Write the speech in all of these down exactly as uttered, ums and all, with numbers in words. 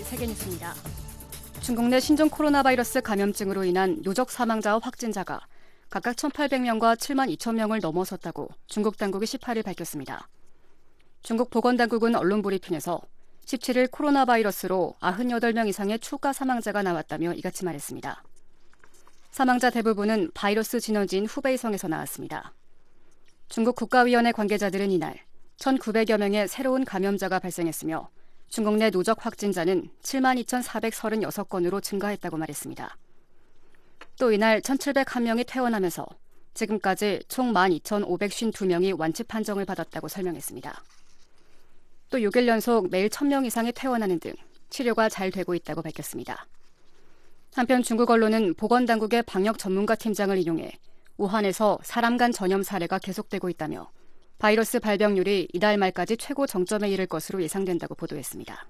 세계뉴스입니다. 중국 내 신종 코로나 바이러스 감염증으로 인한 누적 사망자와 확진자가 각각 천팔백 명과 칠만 이천 명을 넘어섰다고 중국 당국이 십팔 일 밝혔습니다. 중국 보건당국은 언론 브리핑에서 십칠 일 코로나 바이러스로 구십팔 명 이상의 추가 사망자가 나왔다며 이같이 말했습니다. 사망자 대부분은 바이러스 진원지인 후베이성에서 나왔습니다. 중국 국가위원회 관계자들은 이날 천구백여 명의 새로운 감염자가 발생했으며 중국 내 누적 확진자는 칠만 이천사백삼십육 건으로 증가했다고 말했습니다. 또 이날 천칠백일 명이 퇴원하면서 지금까지 총 만 이천오백오십이 명이 완치 판정을 받았다고 설명했습니다. 또 육 일 연속 매일 천 명 이상이 퇴원하는 등 치료가 잘 되고 있다고 밝혔습니다. 한편 중국 언론은 보건당국의 방역 전문가 팀장을 인용해 우한에서 사람 간 전염 사례가 계속되고 있다며 바이러스 발병률이 이달 말까지 최고 정점에 이를 것으로 예상된다고 보도했습니다.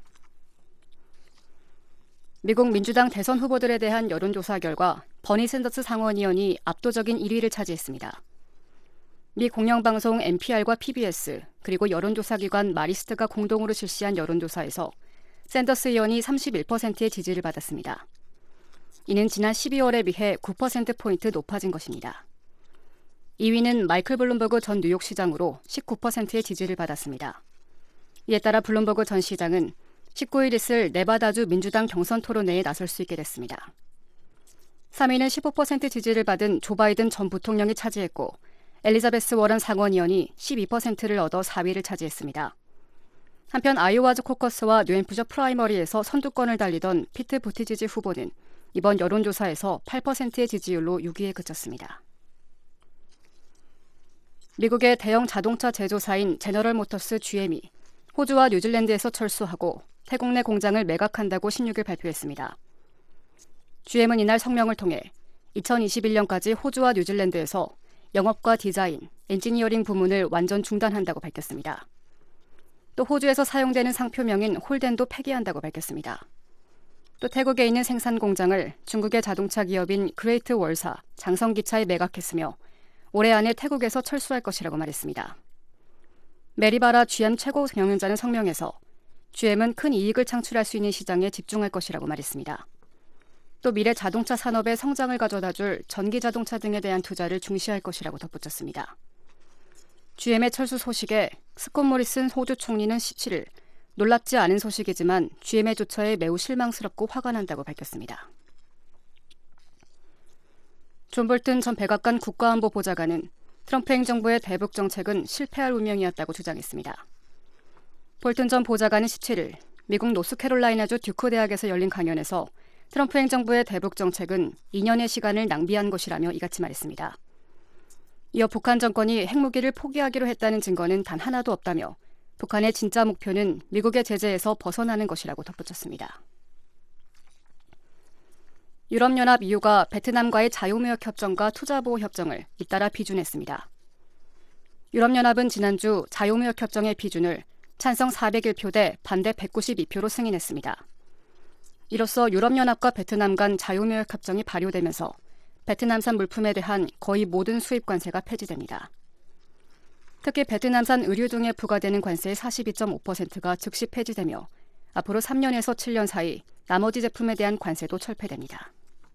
미국 민주당 대선 후보들에 대한 여론조사 결과 버니 샌더스 상원의원이 압도적인 일 위를 차지했습니다. 미 공영방송 엔피알과 피비에스 그리고 여론조사기관 마리스트가 공동으로 실시한 여론조사에서 샌더스 의원이 삼십일 퍼센트의 지지를 받았습니다. 이는 지난 십이월에 비해 구 퍼센트포인트 높아진 것입니다. 이 위는 마이클 블룸버그 전 뉴욕시장으로 십구 퍼센트의 지지를 받았습니다. 이에 따라 블룸버그 전 시장은 십구 일 있을 네바다주 민주당 경선 토론회에 나설 수 있게 됐습니다. 삼 위는 십오 퍼센트 지지를 받은 조 바이든 전 부통령이 차지했고 엘리자베스 워런 상원의원이 십이 퍼센트를 얻어 사 위를 차지했습니다. 한편 아이오와주 코커스와 뉴햄프셔 프라이머리에서 선두권을 달리던 피트 부티지지 후보는 이번 여론조사에서 팔 퍼센트의 지지율로 육 위에 그쳤습니다. 미국의 대형 자동차 제조사인 제너럴 모터스 지엠이 호주와 뉴질랜드에서 철수하고 태국 내 공장을 매각한다고 십육 일 발표했습니다. 지엠은 이날 성명을 통해 이천이십일 년까지 호주와 뉴질랜드에서 영업과 디자인, 엔지니어링 부문을 완전 중단한다고 밝혔습니다. 또 호주에서 사용되는 상표명인 홀덴도 폐기한다고 밝혔습니다. 또 태국에 있는 생산 공장을 중국의 자동차 기업인 그레이트 월사, 장성기차에 매각했으며 올해 안에 태국에서 철수할 것이라고 말했습니다. 메리바라 지엠 최고 경영자는 성명에서 지엠은 큰 이익을 창출할 수 있는 시장에 집중할 것이라고 말했습니다. 또 미래 자동차 산업의 성장을 가져다줄 전기자동차 등에 대한 투자를 중시할 것이라고 덧붙였습니다. 지엠의 철수 소식에 스콧 모리슨 호주 총리는 십칠 일 놀랍지 않은 소식이지만 지엠의 조처에 매우 실망스럽고 화가 난다고 밝혔습니다. 존 볼튼 전 백악관 국가안보 보좌관은 트럼프 행정부의 대북 정책은 실패할 운명이었다고 주장했습니다. 볼튼 전 보좌관은 십칠 일 미국 노스캐롤라이나주 듀크 대학에서 열린 강연에서 트럼프 행정부의 대북 정책은 이 년의 시간을 낭비한 것이라며 이같이 말했습니다. 이어 북한 정권이 핵무기를 포기하기로 했다는 증거는 단 하나도 없다며 북한의 진짜 목표는 미국의 제재에서 벗어나는 것이라고 덧붙였습니다. 유럽연합 이유가 베트남과의 자유무역 협정과 투자보호 협정을 잇따라 비준했습니다. 유럽연합은 지난주 자유무역 협정의 비준을 찬성 사백일 표 대 반대 백구십이 표로 승인했습니다. 이로써 유럽연합과 베트남 간 자유무역 협정이 발효되면서 베트남산 물품에 대한 거의 모든 수입 관세가 폐지됩니다. 특히 베트남산 의류 등에 부과되는 관세의 사십이 점 오 퍼센트가 즉시 폐지되며 앞으로 삼 년에서 칠 년 사이 나머지 제품에 대한 관세도 철폐됩니다.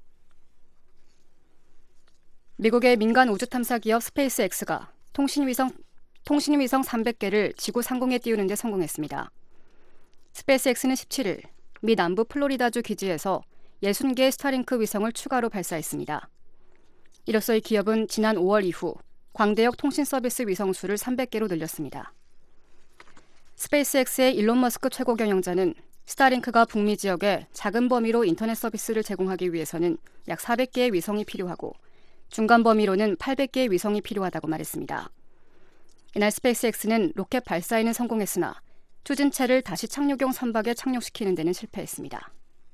미국의 민간 우주 탐사 기업 스페이스X가 통신위성, 통신위성 삼백 개를 지구 상공에 띄우는 데 성공했습니다. 스페이스X는 십칠 일 미 남부 플로리다주 기지에서 육십 개의 스타링크 위성을 추가로 발사했습니다. 이로써 이 기업은 지난 오월 이후 광대역 통신 서비스 위성 수를 삼백 개로 늘렸습니다. 스페이스X의 일론 머스크 최고 경영자는 스타링크가 북미 지역에 작은 범위로 인터넷 서비스를 제공하기 위해서는 약 사백 개의 위성이 필요하고 중간 범위로는 팔백 개의 위성이 필요하다고 말했습니다. 이날 스페이스X는 로켓 발사에는 성공했으나 추진체를 다시 착륙용 선박에 착륙시키는 데는 실패했습니다.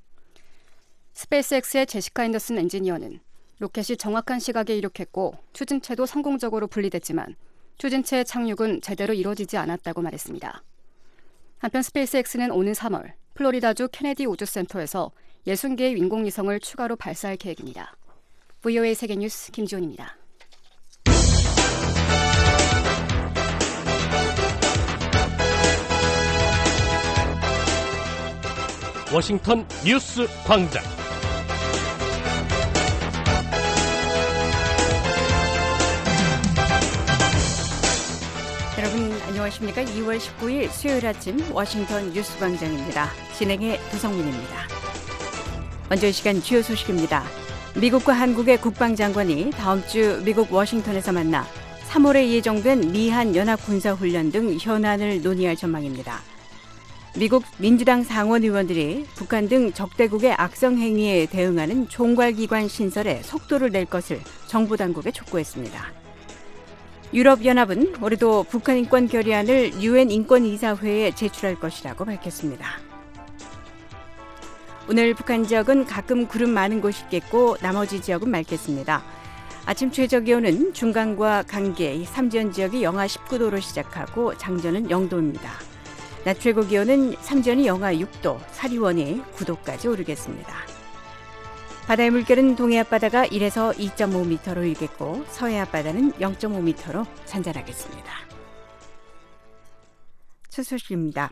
스페이스X의 제시카 앤더슨 엔지니어는 로켓이 정확한 시각에 이륙했고 추진체도 성공적으로 분리됐지만 추진체의 착륙은 제대로 이루어지지 않았다고 말했습니다. 한편 스페이스X는 오는 삼월 플로리다주 케네디 우주센터에서 육십 개의 인공위성을 추가로 발사할 계획입니다. 브이오에이 세계뉴스 김지훈입니다. 워싱턴 뉴스 광장. 여러분 안녕하십니까? 이월 십구일 수요일 아침 워싱턴 뉴스 광장입니다. 진행의 도성민입니다. 먼저 이 시간 주요 소식입니다. 미국과 한국의 국방장관이 다음 주 미국 워싱턴에서 만나 삼월에 예정된 미한 연합군사훈련 등 현안을 논의할 전망입니다. 미국 민주당 상원 의원들이 북한 등 적대국의 악성 행위에 대응하는 총괄기관 신설에 속도를 낼 것을 정부 당국에 촉구했습니다. 유럽연합은 올해도 북한 인권 결의안을 유엔 인권이사회에 제출할 것이라고 밝혔습니다. 오늘 북한 지역은 가끔 구름 많은 곳이 있겠고 나머지 지역은 맑겠습니다. 아침 최저 기온은 중간과 강계, 삼지연 지역이 영하 십구 도로 시작하고 장전은 영 도입니다. 낮 최고 기온은 삼지연이 영하 육 도, 사리원이 구 도까지 오르겠습니다. 바다의 물결은 동해 앞바다가 일에서 이 점 오 미터로 일겠고 서해 앞바다는 영 점 오 미터로 잔잔하겠습니다. 첫 소식입니다.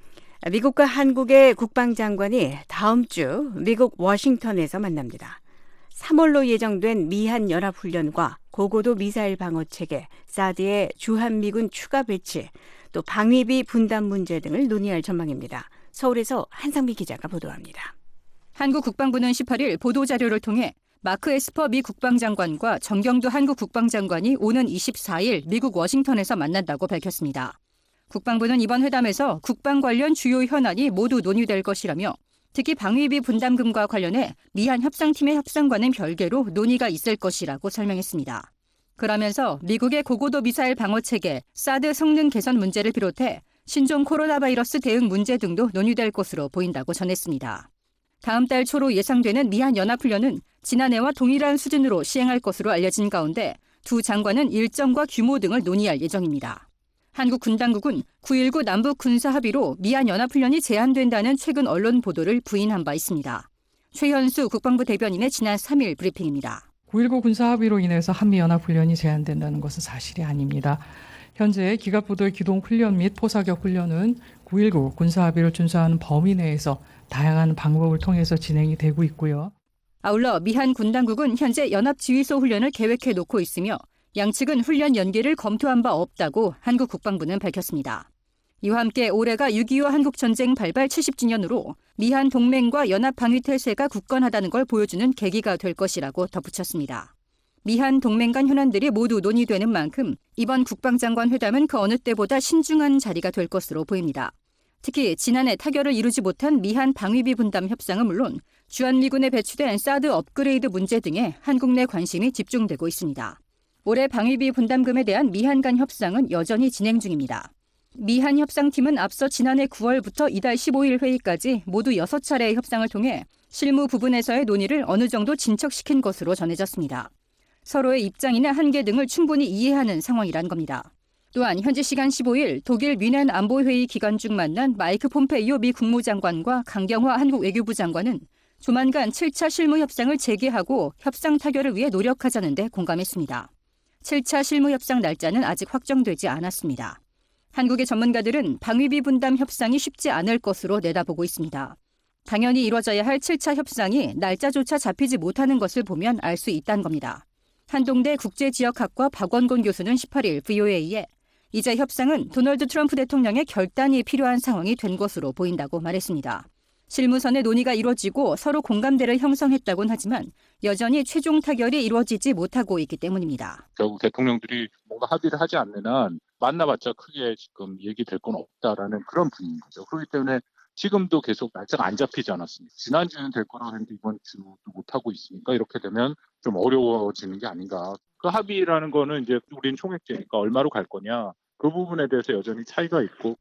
미국과 한국의 국방장관이 다음 주 미국 워싱턴에서 만납니다. 삼월로 예정된 미한 연합훈련과 고고도 미사일 방어체계, 사드의 주한미군 추가 배치, 또 방위비 분담 문제 등을 논의할 전망입니다. 서울에서 한상미 기자가 보도합니다. 한국 국방부는 십팔일 보도자료를 통해 마크 에스퍼 미 국방장관과 정경두 한국 국방장관이 오는 이십사일 미국 워싱턴에서 만난다고 밝혔습니다. 국방부는 이번 회담에서 국방 관련 주요 현안이 모두 논의될 것이라며 특히 방위비 분담금과 관련해 미한 협상팀의 협상과는 별개로 논의가 있을 것이라고 설명했습니다. 그러면서 미국의 고고도 미사일 방어체계, 사드 성능 개선 문제를 비롯해 신종 코로나 바이러스 대응 문제 등도 논의될 것으로 보인다고 전했습니다. 다음 달 초로 예상되는 미한 연합훈련은 지난해와 동일한 수준으로 시행할 것으로 알려진 가운데 두 장관은 일정과 규모 등을 논의할 예정입니다. 한국 군 당국은 구일구 남북 군사 합의로 미한 연합훈련이 제한된다는 최근 언론 보도를 부인한 바 있습니다. 최현수 국방부 대변인의 지난 삼일 브리핑입니다. 구일구 군사 합의로 인해서 한미연합훈련이 제한된다는 것은 사실이 아닙니다. 현재 기갑부隊기동 훈련 및 포사격 훈련은 구일구 군사 합의를 준수하는 범위 내에서 다양한 방법을 통해서 진행이 되고 있고요. 아울러 미한 군 당국은 현재 연합지휘소 훈련을 계획해 놓고 있으며 양측은 훈련 연기를 검토한 바 없다고 한국 국방부는 밝혔습니다. 이와 함께 올해가 육이오 한국전쟁 발발 칠십 주년으로 미한 동맹과 연합방위태세가 굳건하다는 걸 보여주는 계기가 될 것이라고 덧붙였습니다. 미한 동맹 간 현안들이 모두 논의되는 만큼 이번 국방장관 회담은 그 어느 때보다 신중한 자리가 될 것으로 보입니다. 특히 지난해 타결을 이루지 못한 미한 방위비 분담 협상은 물론 주한미군에 배치된 사드 업그레이드 문제 등에 한국 내 관심이 집중되고 있습니다. 올해 방위비 분담금에 대한 미한 간 협상은 여전히 진행 중입니다. 미한 협상팀은 앞서 지난해 구월부터 이달 십오일 회의까지 모두 여섯 차례의 협상을 통해 실무 부분에서의 논의를 어느 정도 진척시킨 것으로 전해졌습니다. 서로의 입장이나 한계 등을 충분히 이해하는 상황이란 겁니다. 또한 현지 시간 십오일 독일 뮌헨 안보회의 기간 중 만난 마이크 폼페이오 미 국무장관과 강경화 한국 외교부 장관은 조만간 칠 차 실무 협상을 재개하고 협상 타결을 위해 노력하자는 데 공감했습니다. 칠 차 실무 협상 날짜는 아직 확정되지 않았습니다. 한국의 전문가들은 방위비 분담 협상이 쉽지 않을 것으로 내다보고 있습니다. 당연히 이뤄져야 할 칠 차 협상이 날짜조차 잡히지 못하는 것을 보면 알 수 있다는 겁니다. 한동대 국제지역학과 박원곤 교수는 십팔일 브이오에이에 이제 협상은 도널드 트럼프 대통령의 결단이 필요한 상황이 된 것으로 보인다고 말했습니다. 실무선의 논의가 이루어지고 서로 공감대를 형성했다곤 하지만 여전히 최종 타결이 이루어지지 못하고 있기 때문입니다. 결국 대통령들이 뭔가 합의를 하지 않는 한 만나봤자 크게 지금 얘기될 건 없다라는 그런 분위기인 거죠. 그렇기 때문에 지금도 계속 날짜가 안 잡히지 않았습니다. 지난주에는 될 거라고 했는데 이번 주도 못하고 있으니까 이렇게 되면 좀 어려워지는 게 아닌가. 그 합의라는 거는 이제 우린 총액제니까 얼마로 갈 거냐. 그 부분에 대해서 여전히 차이가 있고.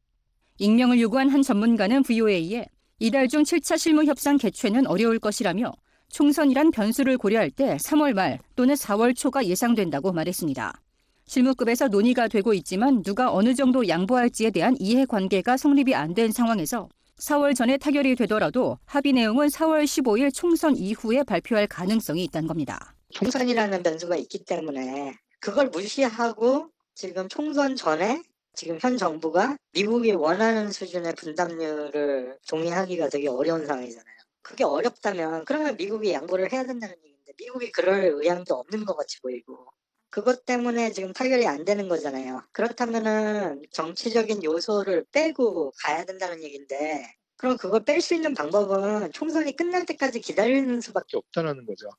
익명을 요구한 한 전문가는 브이오에이에 이달 중 칠 차 실무 협상 개최는 어려울 것이라며 총선이란 변수를 고려할 때 삼월 말 또는 사월 초가 예상된다고 말했습니다. 실무급에서 논의가 되고 있지만 누가 어느 정도 양보할지에 대한 이해관계가 성립이 안 된 상황에서 사월 전에 타결이 되더라도 합의 내용은 사월 십오일 총선 이후에 발표할 가능성이 있다는 겁니다. 총선이라는 변수가 있기 때문에 그걸 무시하고 지금 총선 전에 지금 현 정부가 미국이 원하는 수준의 분담률을 동의하기가 되게 어려운 상황이잖아요. 그게 어렵다면 그러면 미국이 양보를 해야 된다는 얘기인데 미국이 그럴 의향도 없는 것 같이 보이고 그것 때문에 지금 타결이 안 되는 거잖아요. 그렇다면은 정치적인 요소를 빼고 가야 된다는 얘기인데 그럼 그걸 뺄 수 있는 방법은 총선이 끝날 때까지 기다리는 수밖에 없다는 거죠.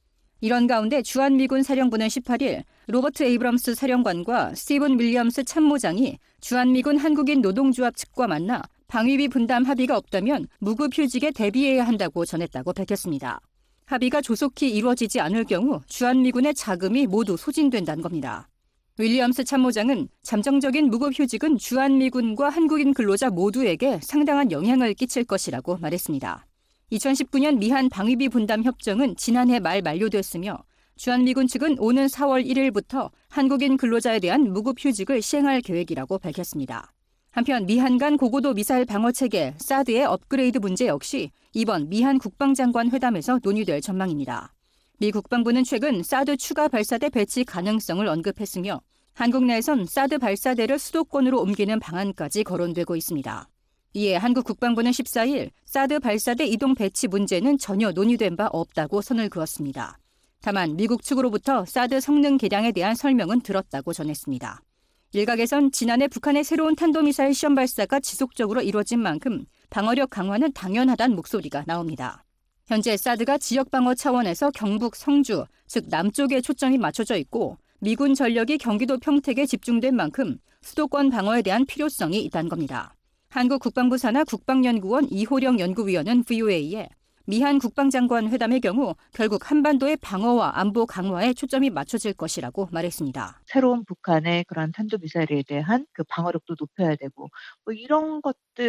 이런 가운데 주한미군 사령부는 십팔 일 로버트 에이브럼스 사령관과 스티븐 윌리엄스 참모장이 주한미군 한국인 노동조합 측과 만나 방위비 분담 합의가 없다면 무급휴직에 대비해야 한다고 전했다고 밝혔습니다. 합의가 조속히 이루어지지 않을 경우 주한미군의 자금이 모두 소진된다는 겁니다. 윌리엄스 참모장은 잠정적인 무급휴직은 주한미군과 한국인 근로자 모두에게 상당한 영향을 끼칠 것이라고 말했습니다. 이천십구 년 미한 방위비 분담 협정은 지난해 말 만료됐으며 주한미군 측은 오는 사월 일일부터 한국인 근로자에 대한 무급휴직을 시행할 계획이라고 밝혔습니다. 한편 미한 간 고고도 미사일 방어체계 사드의 업그레이드 문제 역시 이번 미한 국방장관 회담에서 논의될 전망입니다. 미 국방부는 최근 사드 추가 발사대 배치 가능성을 언급했으며 한국 내에선 사드 발사대를 수도권으로 옮기는 방안까지 거론되고 있습니다. 이에 한국 국방부는 십사 일 사드 발사대 이동 배치 문제는 전혀 논의된 바 없다고 선을 그었습니다. 다만 미국 측으로부터 사드 성능 개량에 대한 설명은 들었다고 전했습니다. 일각에선 지난해 북한의 새로운 탄도미사일 시험 발사가 지속적으로 이뤄진 만큼 방어력 강화는 당연하다는 목소리가 나옵니다. 현재 사드가 지역 방어 차원에서 경북 성주, 즉 남쪽에 초점이 맞춰져 있고 미군 전력이 경기도 평택에 집중된 만큼 수도권 방어에 대한 필요성이 있다는 겁니다. 한국 국방부 산하 국방연구원 이호령 연구위원은 브이오에이에 미한 국방장관 회담의 경우 결국 한반도의 방어와 안보 강화에 초점이 맞춰질 것이라고 말했습니다. 새로운 북한의 그런 탄도미사일에 대한 그 방어력도 높여야 되고 뭐 이런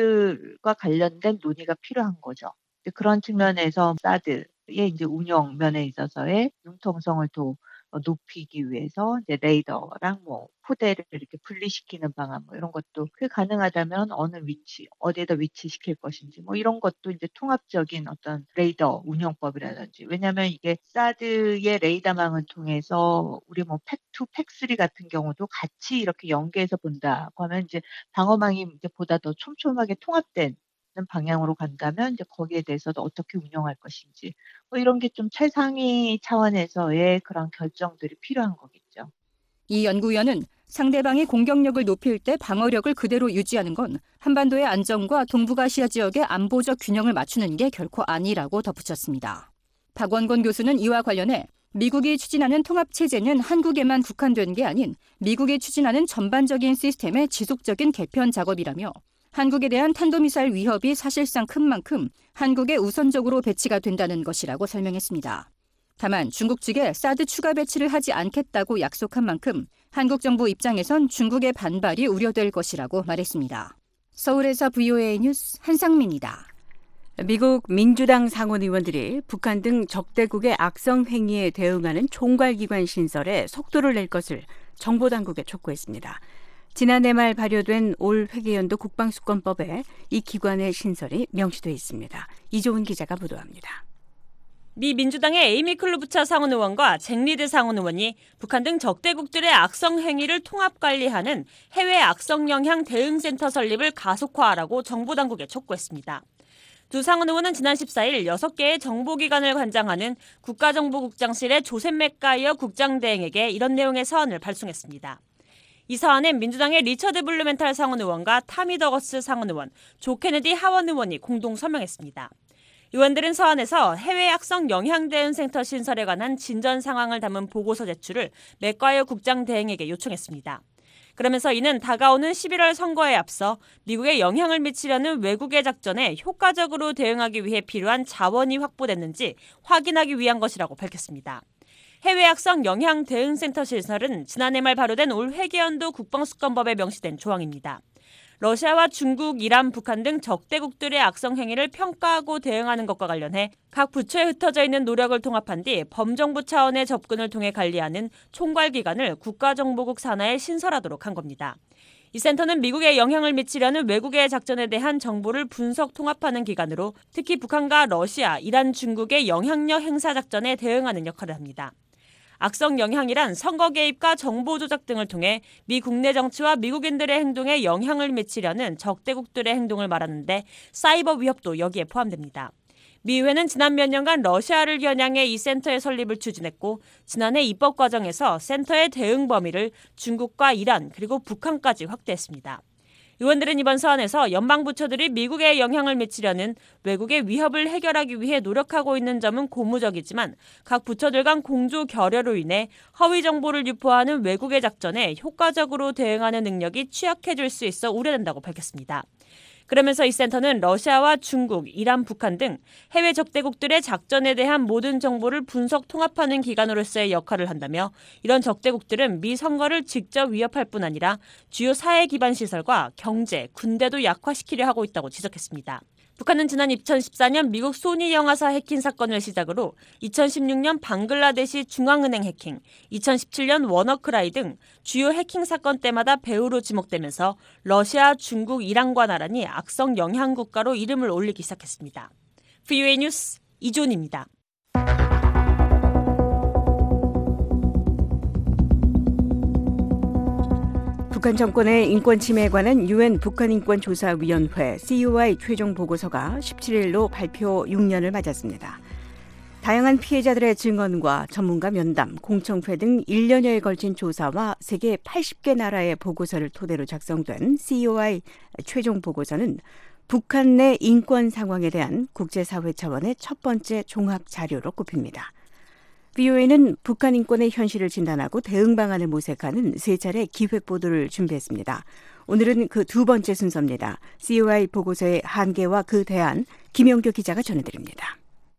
것들과 관련된 논의가 필요한 거죠. 그런 측면에서 사드의 이제 운영 면에 있어서의 융통성을 더 높이기 위해서 이제 레이더랑 뭐 포대를 이렇게 분리시키는 방안 뭐 이런 것도 그 가능하다면 어느 위치 어디에다 위치시킬 것인지 뭐 이런 것도 이제 통합적인 어떤 레이더 운영법이라든지 왜냐하면 이게 사드의 레이더망을 통해서 우리 뭐 팩투, 팩쓰리 같은 경우도 같이 이렇게 연계해서 본다고 하면 이제 방어망이 이제 보다 더 촘촘하게 통합된 방향으로 간다면 이제 거기에 대해서도 어떻게 운영할 것인지 뭐 이런 게 좀 최상위 차원에서의 그런 결정들이 필요한 거겠죠. 이 연구위원은 상대방이 공격력을 높일 때 방어력을 그대로 유지하는 건 한반도의 안정과 동북아시아 지역의 안보적 균형을 맞추는 게 결코 아니라고 덧붙였습니다. 박원곤 교수는 이와 관련해 미국이 추진하는 통합체제는 한국에만 국한된 게 아닌 미국이 추진하는 전반적인 시스템의 지속적인 개편 작업이라며 한국에 대한 탄도미사일 위협이 사실상 큰 만큼 한국에 우선적으로 배치가 된다는 것이라고 설명했습니다. 다만 중국 측에 사드 추가 배치를 하지 않겠다고 약속한 만큼 한국 정부 입장에선 중국의 반발이 우려될 것이라고 말했습니다. 서울에서 브이오에이 뉴스 한상민이다. 미국 민주당 상원 의원들이 북한 등 적대국의 악성 행위에 대응하는 총괄기관 신설에 속도를 낼 것을 정보당국에 촉구했습니다. 지난해 말 발효된 올 회계연도 국방수권법에 이 기관의 신설이 명시돼 있습니다. 이조은 기자가 보도합니다. 미 민주당의 에이미 클루부처 상원 의원과 잭 리드 상원 의원이 북한 등 적대국들의 악성 행위를 통합 관리하는 해외 악성 영향 대응센터 설립을 가속화하라고 정보당국에 촉구했습니다. 두 상원 의원은 지난 십사 일 여섯 개의 정보기관을 관장하는 국가정보국장실의 조셉 맥가이어 국장대행에게 이런 내용의 서한을 발송했습니다. 이 서한엔 민주당의 리처드 블루멘탈 상원 의원과 타미 더거스 상원 의원, 조 케네디 하원 의원이 공동 서명했습니다. 의원들은 서한에서 해외 악성 영향 대응센터 신설에 관한 진전 상황을 담은 보고서 제출을 맥과이어 국장 대행에게 요청했습니다. 그러면서 이는 다가오는 십일월 선거에 앞서 미국에 영향을 미치려는 외국의 작전에 효과적으로 대응하기 위해 필요한 자원이 확보됐는지 확인하기 위한 것이라고 밝혔습니다. 해외 악성 영향 대응센터 신설은 지난해 말 발효된 올 회계연도 국방수권법에 명시된 조항입니다. 러시아와 중국, 이란, 북한 등 적대국들의 악성 행위를 평가하고 대응하는 것과 관련해 각 부처에 흩어져 있는 노력을 통합한 뒤 범정부 차원의 접근을 통해 관리하는 총괄기관을 국가정보국 산하에 신설하도록 한 겁니다. 이 센터는 미국에 영향을 미치려는 외국의 작전에 대한 정보를 분석 통합하는 기관으로 특히 북한과 러시아, 이란, 중국의 영향력 행사 작전에 대응하는 역할을 합니다. 악성 영향이란 선거 개입과 정보 조작 등을 통해 미 국내 정치와 미국인들의 행동에 영향을 미치려는 적대국들의 행동을 말하는데 사이버 위협도 여기에 포함됩니다. 미 의회는 지난 몇 년간 러시아를 겨냥해 이 센터의 설립을 추진했고 지난해 입법 과정에서 센터의 대응 범위를 중국과 이란 그리고 북한까지 확대했습니다. 의원들은 이번 서한에서 연방 부처들이 미국에 영향을 미치려는 외국의 위협을 해결하기 위해 노력하고 있는 점은 고무적이지만 각 부처들 간 공조 결여로 인해 허위 정보를 유포하는 외국의 작전에 효과적으로 대응하는 능력이 취약해질 수 있어 우려된다고 밝혔습니다. 그러면서 이 센터는 러시아와 중국, 이란, 북한 등 해외 적대국들의 작전에 대한 모든 정보를 분석 통합하는 기관으로서의 역할을 한다며 이런 적대국들은 미 선거를 직접 위협할 뿐 아니라 주요 사회 기반 시설과 경제, 군대도 약화시키려 하고 있다고 지적했습니다. 북한은 지난 이천십사 년 미국 소니 영화사 해킹 사건을 시작으로 이천십육 년 방글라데시 중앙은행 해킹, 이천십칠 년 워너크라이 등 주요 해킹 사건 때마다 배후로 지목되면서 러시아, 중국, 이란과 나란히 악성 영향 국가로 이름을 올리기 시작했습니다. 브이오에이 뉴스 이존입니다. 북한 정권의 인권 침해에 관한 유엔 북한인권조사위원회 씨오아이 최종 보고서가 십칠 일로 발표 육 년을 맞았습니다. 다양한 피해자들의 증언과 전문가 면담, 공청회 등 일 년여에 걸친 조사와 세계 팔십 개 나라의 보고서를 토대로 작성된 씨오아이 최종 보고서는 북한 내 인권 상황에 대한 국제사회 차원의 첫 번째 종합 자료로 꼽힙니다. 브이오에이는 북한 인권의 현실을 진단하고 대응 방안을 모색하는 세 차례 기획 보도를 준비했습니다. 오늘은 그 두 번째 순서입니다. 씨오아이 보고서의 한계와 그 대안, 김영교 기자가 전해드립니다.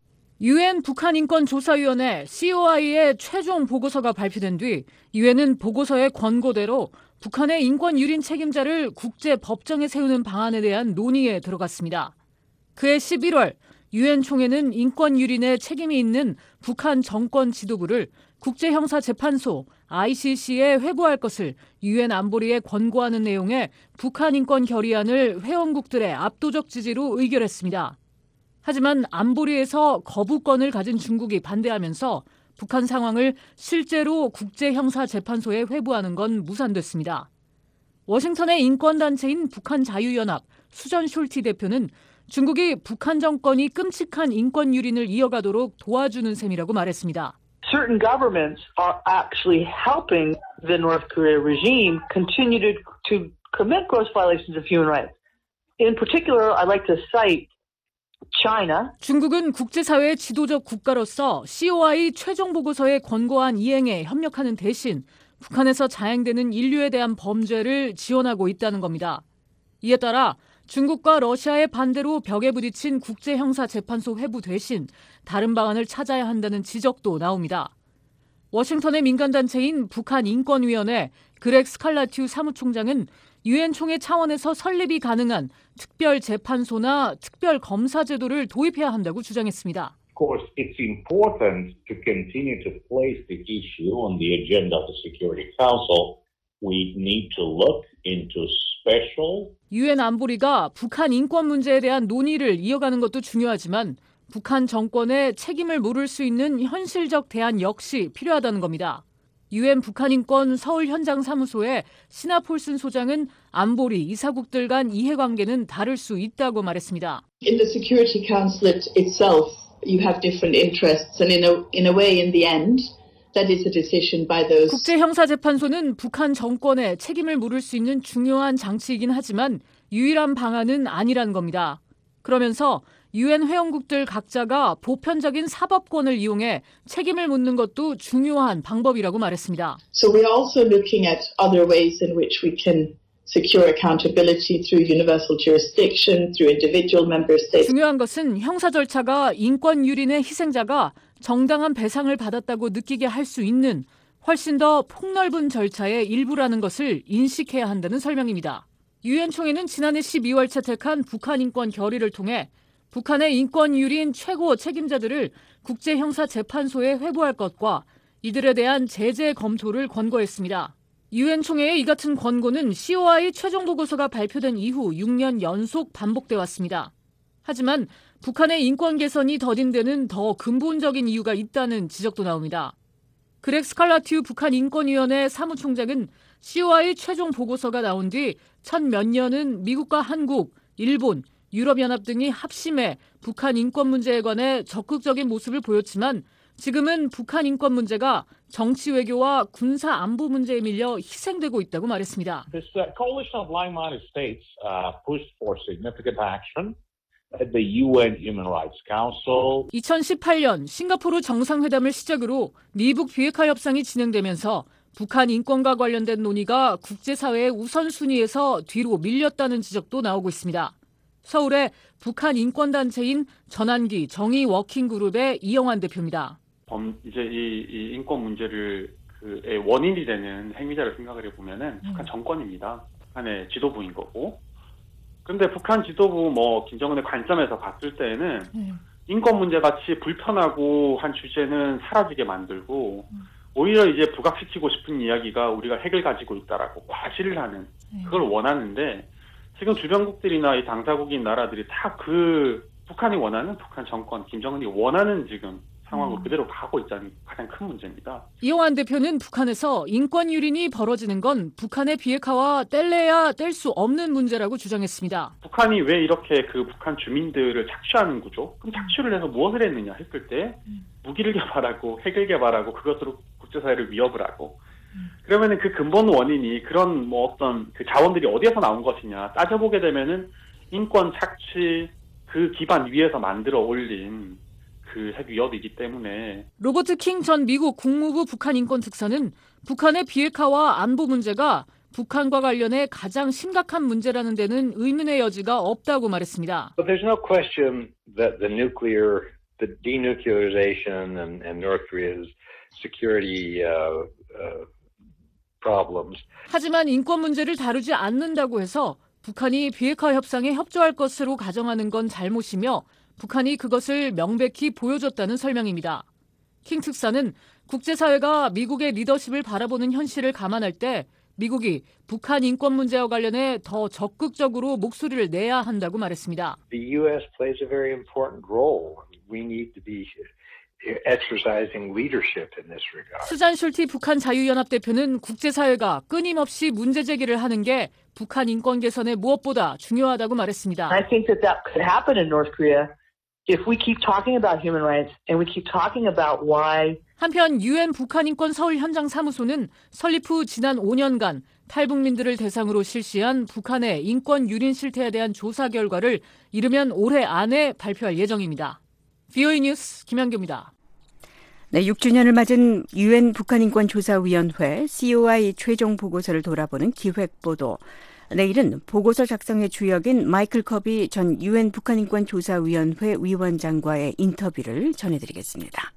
유엔 북한인권조사위원회 씨오아이의 최종 보고서가 발표된 뒤 유엔은 보고서의 권고대로 북한의 인권 유린 책임자를 국제 법정에 세우는 방안에 대한 논의에 들어갔습니다. 그해 십일월 유엔 총회는 인권 유린에 책임이 있는 북한 정권 지도부를 국제형사재판소 아이씨씨에 회부할 것을 유엔 안보리에 권고하는 내용의 북한 인권 결의안을 회원국들의 압도적 지지로 의결했습니다. 하지만 안보리에서 거부권을 가진 중국이 반대하면서 북한 상황을 실제로 국제형사재판소에 회부하는 건 무산됐습니다. 워싱턴의 인권단체인 북한자유연합 수전 숄티 대표는 중국이 북한 정권이 끔찍한 인권 유린을 이어가도록 도와주는 셈이라고 말했습니다. Certain governments are actually helping the North Korea regime continue to, to commit gross violations of human rights. In particular, I'd like to cite China. 중국은 국제사회의 지도적 국가로서 씨오아이 최종 보고서에 권고한 이행에 협력하는 대신 북한에서 자행되는 인류에 대한 범죄를 지원하고 있다는 겁니다. 이에 따라 중국과 러시아의 반대로 벽에 부딪힌 국제형사재판소 회부 대신 다른 방안을 찾아야 한다는 지적도 나옵니다. 워싱턴의 민간단체인 북한인권위원회 그렉 스칼라튜 사무총장은 유엔 총회 차원에서 설립이 가능한 특별재판소나 특별검사제도를 도입해야 한다고 주장했습니다. Of course, it's important to continue to place the issue on the agenda of the Security Council. We need to look into special 유엔 안보리가 북한 인권 문제에 대한 논의를 이어가는 것도 중요하지만 북한 정권의 책임을 물을 수 있는 현실적 대안 역시 필요하다는 겁니다. 유엔 북한인권 서울 현장 사무소의 시나 폴슨 소장은 안보리 이사국들 간 이해관계는 다를 수 있다고 말했습니다. In the Security Council itself, you have different interests, and in a in a way, in the end, that is a decision by those. 국제형사재판소는 북한 정권에 책임을 물을 수 있는 중요한 장치이긴 하지만 유일한 방안은 아니라는 겁니다. 그러면서 유엔 회원국들 각자가 보편적인 사법권을 이용해 책임을 묻는 것도 중요한 방법이라고 말했습니다. So we are also looking at other ways in which we can secure accountability through universal jurisdiction, through individual member states. 중요한 것은 형사 절차가 인권 유린의 희생자가 정당한 배상을 받았다고 느끼게 할 수 있는 훨씬 더 폭넓은 절차의 일부라는 것을 인식해야 한다는 설명입니다. 유엔 총회는 지난해 십이월 채택한 북한 인권 결의를 통해 북한의 인권 유린 최고 책임자들을 국제형사재판소에 회부할 것과 이들에 대한 제재 검토를 권고했습니다. 유엔 총회의 이 같은 권고는 씨오아이 최종 보고서가 발표된 이후 육 년 연속 반복돼 왔습니다. 하지만 북한의 인권 개선이 더딘 데는 더 근본적인 이유가 있다는 지적도 나옵니다. 그렉 스칼라튜 북한 인권위원회 사무총장은 씨오아이 최종 보고서가 나온 뒤 첫 몇 년은 미국과 한국, 일본, 유럽연합 등이 합심해 북한 인권 문제에 관해 적극적인 모습을 보였지만 지금은 북한 인권 문제가 정치 외교와 군사 안보 문제에 밀려 희생되고 있다고 말했습니다. This uh, coalition of like-minded states uh, pushed for significant action at the 유엔 Human Rights Council. 이천십팔 년 싱가포르 정상회담을 시작으로 미북 비핵화 협상이 진행되면서 북한 인권과 관련된 논의가 국제사회의 우선순위에서 뒤로 밀렸다는 지적도 나오고 있습니다. 서울의 북한 인권단체인 전환기 정의 워킹그룹의 이영환 대표입니다. 범, 이제 이, 이 인권 문제를 그의 원인이 되는 행위자를 생각을 해보면은 음. 북한 정권입니다. 북한의 지도부인 거고. 근데 북한 지도부 뭐 김정은의 관점에서 봤을 때는 음. 인권 문제 같이 불편하고 한 주제는 사라지게 만들고 음. 오히려 이제 부각시키고 싶은 이야기가 우리가 핵을 가지고 있다라고 과시를 하는 그걸 원하는데 지금 주변국들이나 이 당사국인 나라들이 다 그 북한이 원하는 북한 정권, 김정은이 원하는 지금 상황으로 음. 그대로 가고 있다는 가장 큰 문제입니다. 이영환 대표는 북한에서 인권 유린이 벌어지는 건 북한의 비핵화와 뗄래야 뗄 수 없는 문제라고 주장했습니다. 북한이 왜 이렇게 그 북한 주민들을 착취하는 구조? 그럼 착취를 해서 무엇을 했느냐 했을 때 음. 무기를 개발하고 핵을 개발하고 그것으로 국제사회를 위협을 하고 음. 그러면은 그 근본 원인이 그런 뭐 어떤 그 자원들이 어디에서 나온 것이냐 따져보게 되면은 인권 착취 그 기반 위에서 만들어 올린 그 핵 위협이기 때문에. 로버트 킹 전 미국 국무부 북한 인권 특사는 북한의 비핵화와 안보 문제가 북한과 관련해 가장 심각한 문제라는 데는 의문의 여지가 없다고 말했습니다. But there's no question that the nuclear, the denuclearization and, and North Korea's security uh, uh, problems. 하지만 인권 문제를 다루지 않는다고 해서 북한이 비핵화 협상에 협조할 것으로 가정하는 건 잘못이며 북한이 그것을 명백히 보여줬다는 설명입니다. 킹 특사는 국제사회가 미국의 리더십을 바라보는 현실을 감안할 때 미국이 북한 인권 문제와 관련해 더 적극적으로 목소리를 내야 한다고 말했습니다. The U S plays a very important role. We need to be exercising leadership in this regard. 수잔 슐티 북한 자유연합 대표는 국제사회가 끊임없이 문제 제기를 하는 게 북한 인권 개선에 무엇보다 중요하다고 말했습니다. I think that that could happen in North Korea. If we keep talking about human rights and we keep talking about why. 한편 유엔 북한 인권 서울 현장 사무소는 설립 후 지난 오 년간 탈북민들을 대상으로 실시한 북한의 인권 유린 실태에 대한 조사 결과를 이르면 올해 안에 발표할 예정입니다. 브이오이 뉴스 김현규입니다. 네, 육 주년을 맞은 유엔 북한인권조사위원회 씨오아이 최종 보고서를 돌아보는 기획보도. 내일은 보고서 작성의 주역인 마이클 커비 전 유엔 북한인권조사위원회 위원장과의 인터뷰를 전해드리겠습니다.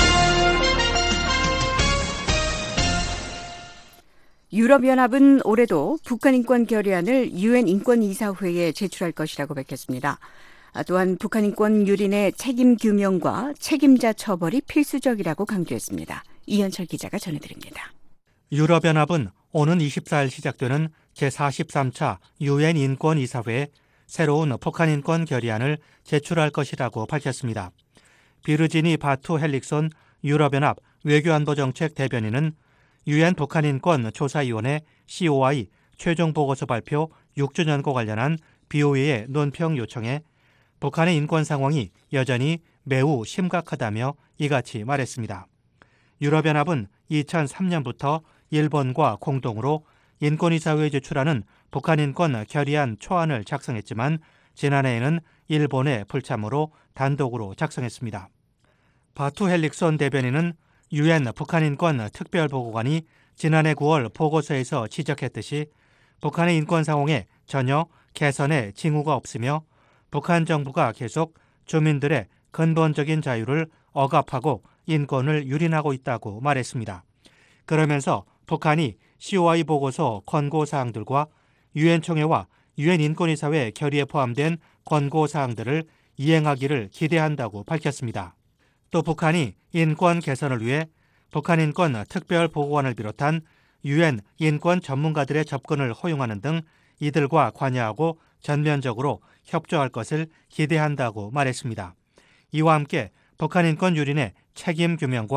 유럽연합은 올해도 북한인권 결의안을 유엔 인권이사회에 제출할 것이라고 밝혔습니다. 또한 북한인권 유린의 책임 규명과 책임자 처벌이 필수적이라고 강조했습니다. 이현철 기자가 전해드립니다. 유럽연합은 오는 이십사일 시작되는 제사십삼 차 유엔 인권이사회에 새로운 북한인권 결의안을 제출할 것이라고 밝혔습니다. 비르지니 바투 헬릭손 유럽연합 외교안보정책 대변인은 유엔 북한인권 조사위원회 씨오아이 최종 보고서 발표 육 주년과 관련한 비오이의 논평 요청에 북한의 인권 상황이 여전히 매우 심각하다며 이같이 말했습니다. 유럽연합은 이천삼 년부터 일본과 공동으로 인권이사회에 제출하는 북한인권 결의안 초안을 작성했지만 지난해에는 일본의 불참으로 단독으로 작성했습니다. 바투 헬릭손 대변인은 유엔 북한인권 특별보고관이 지난해 구월 보고서에서 지적했듯이 북한의 인권 상황에 전혀 개선의 징후가 없으며 북한 정부가 계속 주민들의 근본적인 자유를 억압하고 인권을 유린하고 있다고 말했습니다. 그러면서 북한이 씨오아이 보고서 권고사항들과 유엔 총회와 유엔 인권이사회 결의에 포함된 권고사항들을 이행하기를 기대한다고 밝혔습니다. 또 북한이 인권 개선을 위해 북한인권 특별보고관을 비롯한 유엔 인권 전문가들의 접근을 허용하는 등 이들과 관여하고 전면적으로 협조할 것을 기대한다고 말했습니다. 이와 함께 북한인권 유린의 책임 규명과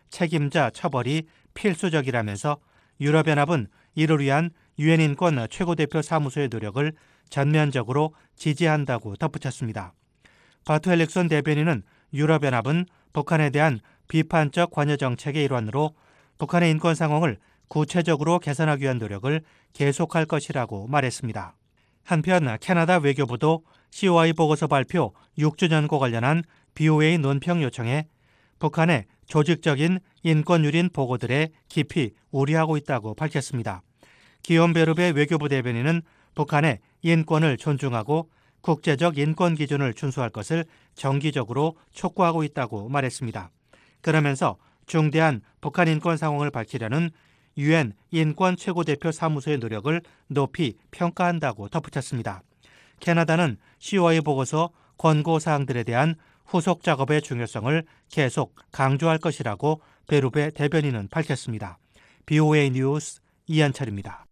책임자 처벌이 필수적이라면서 유럽연합은 이를 위한 유엔 인권 최고대표 사무소의 노력을 전면적으로 지지한다고 덧붙였습니다. 바투 헬릭손 대변인은 유럽연합은 북한에 대한 비판적 관여 정책의 일환으로 북한의 인권 상황을 구체적으로 개선하기 위한 노력을 계속할 것이라고 말했습니다. 한편 캐나다 외교부도 씨오아이 보고서 발표 육 주년과 관련한 비오에이 논평 요청에 북한의 조직적인 인권 유린 보고들에 깊이 우려하고 있다고 밝혔습니다. 기욤 베르베 외교부 대변인은 북한의 인권을 존중하고 국제적 인권 기준을 준수할 것을 정기적으로 촉구하고 있다고 말했습니다. 그러면서 중대한 북한 인권 상황을 밝히려는 유엔 인권 최고대표 사무소의 노력을 높이 평가한다고 덧붙였습니다. 캐나다는 씨오아이 보고서 권고 사항들에 대한 후속 작업의 중요성을 계속 강조할 것이라고 베르베 대변인은 밝혔습니다. 비오에이 뉴스 이한철입니다.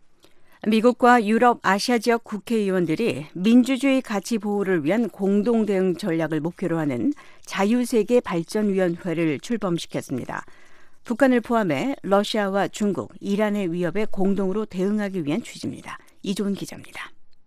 미국과 유럽, 아시아 지역 국회의원들이 민주주의 가치 보호를 위한 공동 대응 전략을 목표로 하는 자유세계 발전위원회를 출범시켰습니다. 북한을 포함해 러시아와 중국, 이란의 위협에 공동으로 대응하기 위한 취지입니다. 이종훈 기자입니다.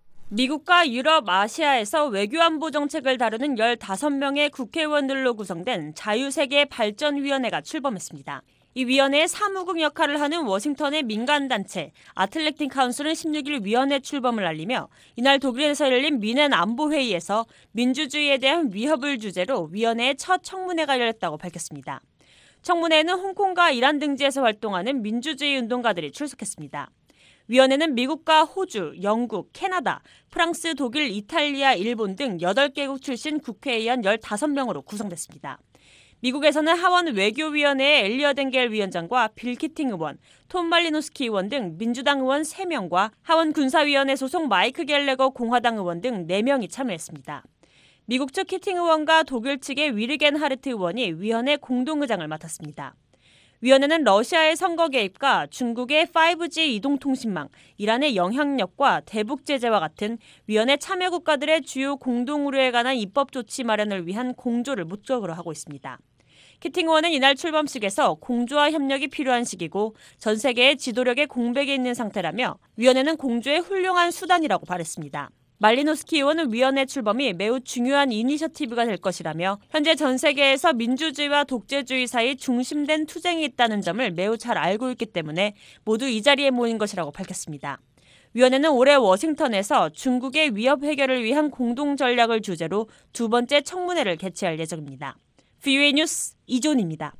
미국과 유럽, 아시아에서 외교안보 정책을 다루는 열다섯 명의 국회의원들로 구성된 자유세계 발전위원회가 출범했습니다. 이 위원회의 사무국 역할을 하는 워싱턴의 민간단체 아틀랜틱 카운슬은 십육 일 위원회 출범을 알리며 이날 독일에서 열린 미넨 안보회의에서 민주주의에 대한 위협을 주제로 위원회의 첫 청문회가 열렸다고 밝혔습니다. 청문회에는 홍콩과 이란 등지에서 활동하는 민주주의 운동가들이 출석했습니다. 위원회는 미국과 호주, 영국, 캐나다, 프랑스, 독일, 이탈리아, 일본 등 여덟 개국 출신 국회의원 열다섯 명으로 구성됐습니다. 미국에서는 하원 외교위원회의 엘리엇 엥겔 위원장과 빌 키팅 의원, 톰 말리노스키 의원 등 민주당 의원 세 명과 하원 군사위원회 소속 마이크 갤러거 공화당 의원 등 네 명이 참여했습니다. 미국 측 키팅 의원과 독일 측의 위르겐 하르트 의원이 위원회 공동의장을 맡았습니다. 위원회는 러시아의 선거 개입과 중국의 파이브 지 이동통신망, 이란의 영향력과 대북 제재와 같은 위원회 참여 국가들의 주요 공동 우려에 관한 입법 조치 마련을 위한 공조를 목적으로 하고 있습니다. 키팅 의원은 이날 출범식에서 공조와 협력이 필요한 시기고 전 세계의 지도력에 공백이 있는 상태라며 위원회는 공조의 훌륭한 수단이라고 말했습니다. 말리노스키 의원은 위원회 출범이 매우 중요한 이니셔티브가 될 것이라며 현재 전 세계에서 민주주의와 독재주의 사이 중심된 투쟁이 있다는 점을 매우 잘 알고 있기 때문에 모두 이 자리에 모인 것이라고 밝혔습니다. 위원회는 올해 워싱턴에서 중국의 위협 해결을 위한 공동 전략을 주제로 두 번째 청문회를 개최할 예정입니다. 비오에이 뉴스 이존입니다.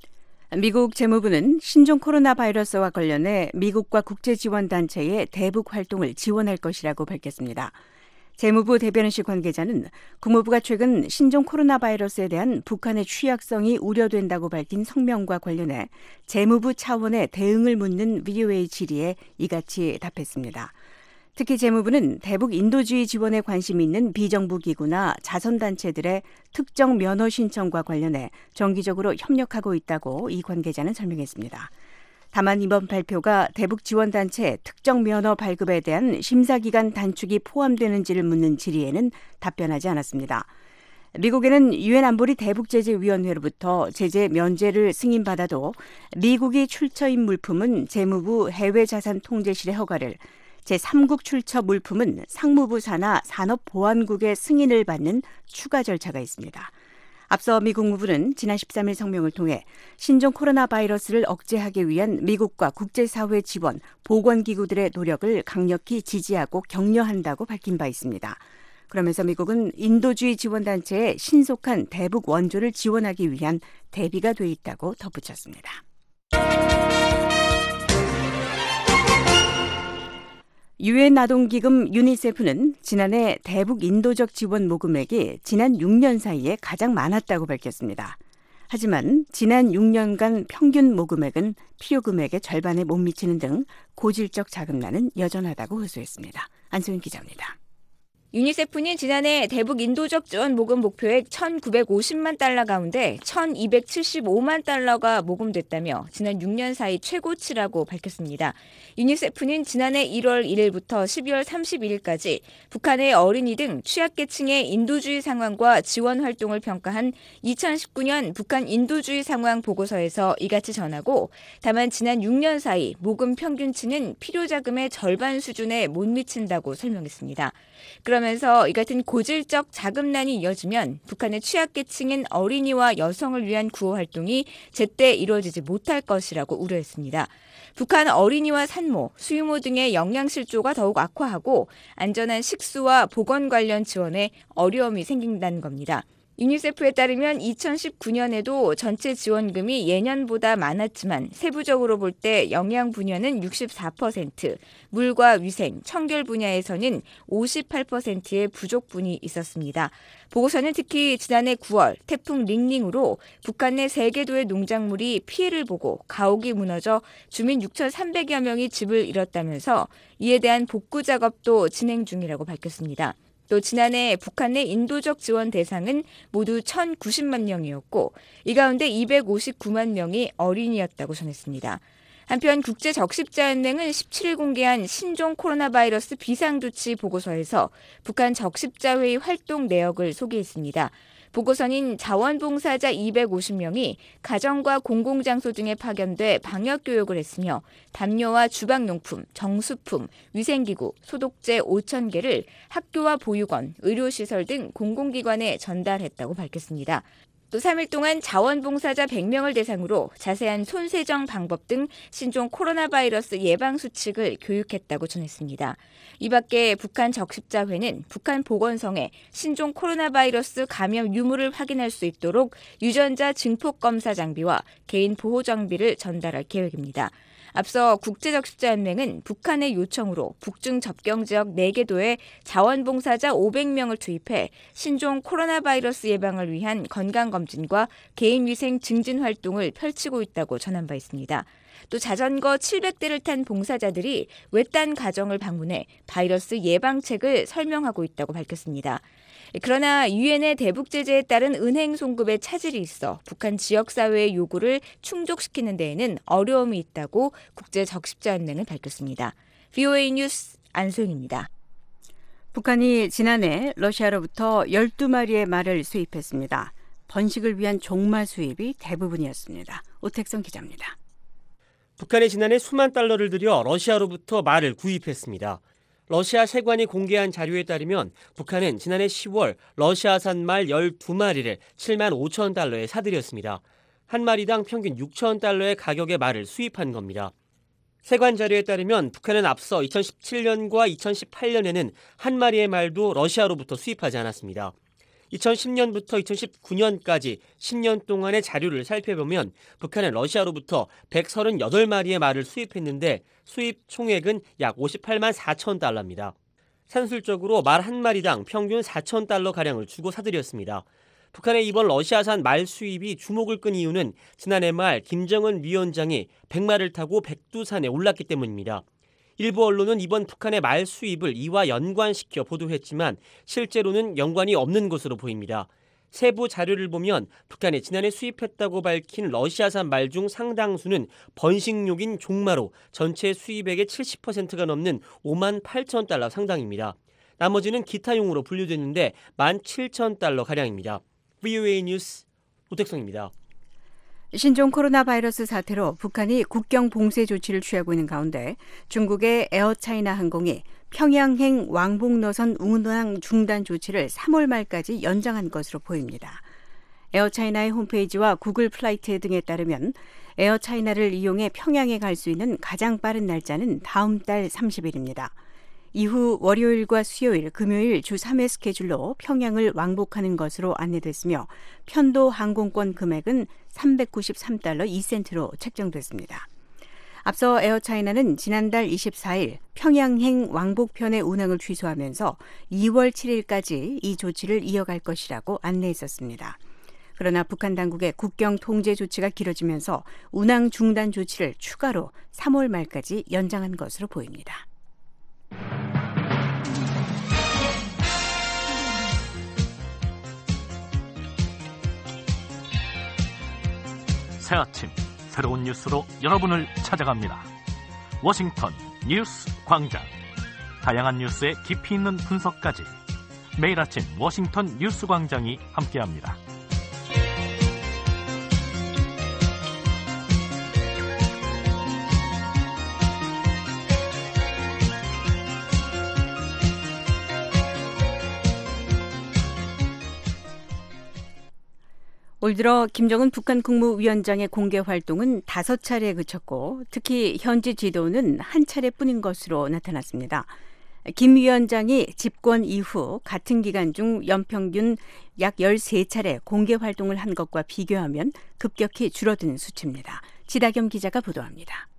미국 재무부는 신종 코로나 바이러스와 관련해 미국과 국제지원단체의 대북 활동을 지원할 것이라고 밝혔습니다. 재무부 대변인실 관계자는 국무부가 최근 신종 코로나 바이러스에 대한 북한의 취약성이 우려된다고 밝힌 성명과 관련해 재무부 차원의 대응을 묻는 비오에이 질의에 이같이 답했습니다. 특히 재무부는 대북 인도주의 지원에 관심이 있는 비정부 기구나 자선단체들의 특정 면허 신청과 관련해 정기적으로 협력하고 있다고 이 관계자는 설명했습니다. 다만 이번 발표가 대북 지원단체 특정 면허 발급에 대한 심사기간 단축이 포함되는지를 묻는 질의에는 답변하지 않았습니다. 미국에는 유엔 안보리 대북제재위원회로부터 제재 면제를 승인받아도 미국이 출처인 물품은 재무부 해외자산통제실의 허가를, 제삼국 출처 물품은 상무부 산하 산업보안국의 승인을 받는 추가 절차가 있습니다. 앞서 미 국무부는 지난 십삼 일 성명을 통해 신종 코로나 바이러스를 억제하기 위한 미국과 국제사회 지원, 보건기구들의 노력을 강력히 지지하고 격려한다고 밝힌 바 있습니다. 그러면서 미국은 인도주의 지원단체의 신속한 대북 원조를 지원하기 위한 대비가 돼 있다고 덧붙였습니다. 유엔 아동기금 유니세프는 지난해 대북 인도적 지원 모금액이 지난 육 년 사이에 가장 많았다고 밝혔습니다. 하지만 지난 육 년간 평균 모금액은 필요 금액의 절반에 못 미치는 등 고질적 자금난은 여전하다고 호소했습니다. 안소연 기자입니다. 유니세프는 지난해 대북 인도적 지원 모금 목표액 천구백오십만 달러 가운데 천이백칠십오만 달러가 모금됐다며 지난 육 년 사이 최고치라고 밝혔습니다. 유니세프는 지난해 일월 일일부터 십이월 삼십일일까지 북한의 어린이 등 취약계층의 인도주의 상황과 지원 활동을 평가한 이천십구 년 북한 인도주의 상황 보고서에서 이같이 전하고, 다만 지난 육 년 사이 모금 평균치는 필요자금의 절반 수준에 못 미친다고 설명했습니다. 그러면서 이 같은 고질적 자금난이 이어지면 북한의 취약계층인 어린이와 여성을 위한 구호 활동이 제때 이루어지지 못할 것이라고 우려했습니다. 북한 어린이와 산모, 수유모 등의 영양실조가 더욱 악화하고 안전한 식수와 보건 관련 지원에 어려움이 생긴다는 겁니다. 유니세프에 따르면 이천십구 년에도 전체 지원금이 예년보다 많았지만 세부적으로 볼 때 영양 분야는 육십사 퍼센트, 물과 위생, 청결 분야에서는 오십팔 퍼센트의 부족분이 있었습니다. 보고서는 특히 지난해 구월 태풍 링링으로 북한 내 세 개 도의 농작물이 피해를 보고 가옥이 무너져 주민 육천삼백여 명이 집을 잃었다면서 이에 대한 복구 작업도 진행 중이라고 밝혔습니다. 또 지난해 북한 내 인도적 지원 대상은 모두 천구십만 명이었고 이 가운데 이백오십구만 명이 어린이였다고 전했습니다. 한편 국제적십자연맹은 십칠일 공개한 신종 코로나 바이러스 비상조치 보고서에서 북한 적십자회의 활동 내역을 소개했습니다. 보고서는 자원봉사자 이백오십 명이 가정과 공공장소 등에 파견돼 방역교육을 했으며 담요와 주방용품, 정수품, 위생기구, 소독제 오천 개를 학교와 보육원, 의료시설 등 공공기관에 전달했다고 밝혔습니다. 또 삼 일 동안 자원봉사자 백 명을 대상으로 자세한 손세정 방법 등 신종 코로나 바이러스 예방 수칙을 교육했다고 전했습니다. 이 밖에 북한 적십자회는 북한 보건성에 신종 코로나 바이러스 감염 유무를 확인할 수 있도록 유전자 증폭 검사 장비와 개인 보호 장비를 전달할 계획입니다. 앞서 국제적십자연맹은 북한의 요청으로 북중 접경지역 네 개 도에 자원봉사자 오백 명을 투입해 신종 코로나 바이러스 예방을 위한 건강검진과 개인위생 증진 활동을 펼치고 있다고 전한 바 있습니다. 또 자전거 칠백 대를 탄 봉사자들이 외딴 가정을 방문해 바이러스 예방책을 설명하고 있다고 밝혔습니다. 그러나 유엔의 대북 제재에 따른 은행 송금에 차질이 있어 북한 지역사회의 요구를 충족시키는 데에는 어려움이 있다고 국제적십자연맹은 밝혔습니다. 브이오에이 뉴스 안소영입니다. 북한이 지난해 러시아로부터 열두 마리의 말을 수입했습니다. 번식을 위한 종말 수입이 대부분이었습니다. 오택성 기자입니다. 북한이 지난해 수만 달러를 들여 러시아로부터 말을 구입했습니다. 러시아 세관이 공개한 자료에 따르면 북한은 지난해 시월 러시아산 말 열두 마리를 칠만 오천 달러에 사들였습니다. 한 마리당 평균 육천 달러의 가격의 말을 수입한 겁니다. 세관 자료에 따르면 북한은 앞서 이천십칠 년과 이천십팔 년에는 한 마리의 말도 러시아로부터 수입하지 않았습니다. 이천십 년부터 이천십구 년까지 십 년 동안의 자료를 살펴보면 북한은 러시아로부터 백삼십팔 마리의 말을 수입했는데 수입 총액은 약 오십팔만 사천 달러입니다. 산술적으로 말 한 마리당 평균 사천 달러가량을 주고 사들였습니다. 북한의 이번 러시아산 말 수입이 주목을 끈 이유는 지난해 말 김정은 위원장이 백마를 타고 백두산에 올랐기 때문입니다. 일부 언론은 이번 북한의 말 수입을 이와 연관시켜 보도했지만 실제로는 연관이 없는 것으로 보입니다. 세부 자료를 보면 북한이 지난해 수입했다고 밝힌 러시아산 말 중 상당수는 번식용인 종마로 전체 수입액의 칠십 퍼센트가 넘는 오만 팔천 달러 상당입니다. 나머지는 기타용으로 분류됐는데 만 칠천 달러가량입니다. 브이오에이 뉴스 오택성입니다. 신종 코로나 바이러스 사태로 북한이 국경 봉쇄 조치를 취하고 있는 가운데 중국의 에어차이나 항공이 평양행 왕복 노선 운항 중단 조치를 삼월 말까지 연장한 것으로 보입니다. 에어차이나의 홈페이지와 구글 플라이트 등에 따르면 에어차이나를 이용해 평양에 갈 수 있는 가장 빠른 날짜는 다음 달 삼십일입니다. 이후 월요일과 수요일, 금요일 주 삼 회 스케줄로 평양을 왕복하는 것으로 안내됐으며 편도 항공권 금액은 삼백구십삼 달러 이 센트로 책정됐습니다. 앞서 에어차이나는 지난달 이십사일 평양행 왕복편의 운항을 취소하면서 이월 칠일까지 이 조치를 이어갈 것이라고 안내했었습니다. 그러나 북한 당국의 국경 통제 조치가 길어지면서 운항 중단 조치를 추가로 삼월 말까지 연장한 것으로 보입니다. 새 아침 새로운 뉴스로 여러분을 찾아갑니다. 워싱턴 뉴스 광장. 다양한 뉴스의 깊이 있는 분석까지 매일 아침 워싱턴 뉴스 광장이 함께합니다. 올 들어 김정은 북한 국무위원장의 공개 활동은 다섯 차례에 그쳤고 특히 현지 지도는 한 차례뿐인 것으로 나타났습니다. 김 위원장이 집권 이후 같은 기간 중 연평균 약 열세 차례 공개 활동을 한 것과 비교하면 급격히 줄어든 수치입니다. 지다겸 기자가 보도합니다.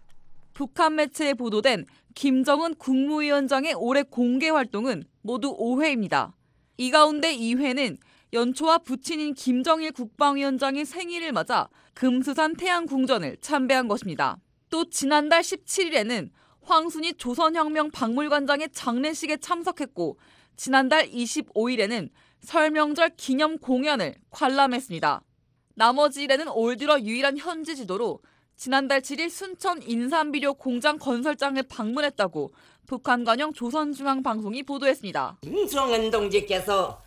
북한 매체에 보도된 김정은 국무위원장의 올해 공개 활동은 모두 오 회입니다. 이 가운데 이 회는 연초와 부친인 김정일 국방위원장의 생일을 맞아 금수산 태양궁전을 참배한 것입니다. 또 지난달 십칠일에는 황순이 조선혁명 박물관장의 장례식에 참석했고 지난달 이십오일에는 설명절 기념 공연을 관람했습니다. 나머지 일에는 올 들어 유일한 현지 지도로 지난달 칠일 순천 인삼비료 공장 건설장을 방문했다고 북한 관영 조선중앙방송이 보도했습니다. 김정은 동지께서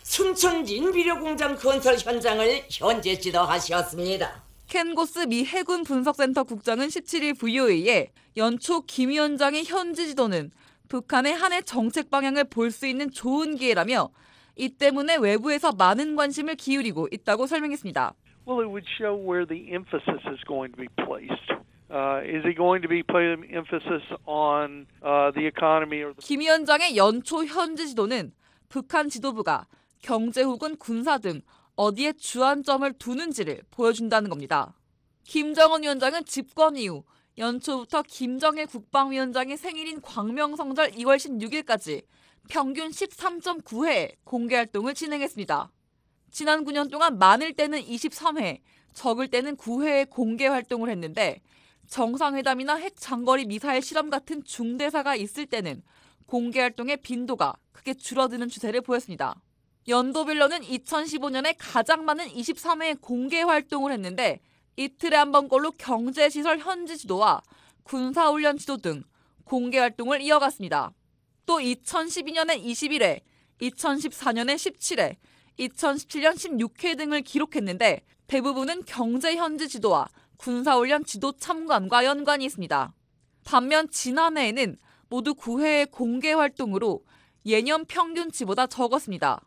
순천 인비료공장 건설 현장을 현재 지도하셨습니다. 켄 고스 미 해군 분석센터 국장은 십칠일 브이오에이에 연초 김 위원장의 현지 지도는 북한의 한 해 정책 방향을 볼 수 있는 좋은 기회라며 이 때문에 외부에서 많은 관심을 기울이고 있다고 설명했습니다. Well, it would show where the emphasis is going to be placed. Uh, is it going to be putting emphasis on uh, the economy or the... 김 위원장의 연초 현지 지도는 북한 지도부가 경제 혹은 군사 등 어디에 주안점을 두는지를 보여준다는 겁니다. 김정은 위원장은 집권 이후 연초부터 김정일 국방위원장의 생일인 광명성절 이월 십육일까지 평균 십삼 점 구 회 공개 활동을 진행했습니다. 지난 구 년 동안 많을 때는 이십삼 회, 적을 때는 구 회의 공개 활동을 했는데 정상회담이나 핵 장거리 미사일 실험 같은 중대사가 있을 때는 공개 활동의 빈도가 크게 줄어드는 추세를 보였습니다. 연도별로는 이천십오년에 가장 많은 이십삼 회의 공개 활동을 했는데 이틀에 한 번꼴로 경제시설 현지 지도와 군사훈련 지도 등 공개 활동을 이어갔습니다. 또 이천십이년에 이십일 회, 이천십사년에 십칠 회, 이천십칠년 십육 회 등을 기록했는데 대부분은 경제 현지 지도와 군사훈련 지도 참관과 연관이 있습니다. 반면 지난해에는 모두 구 회의 공개 활동으로 예년 평균치보다 적었습니다.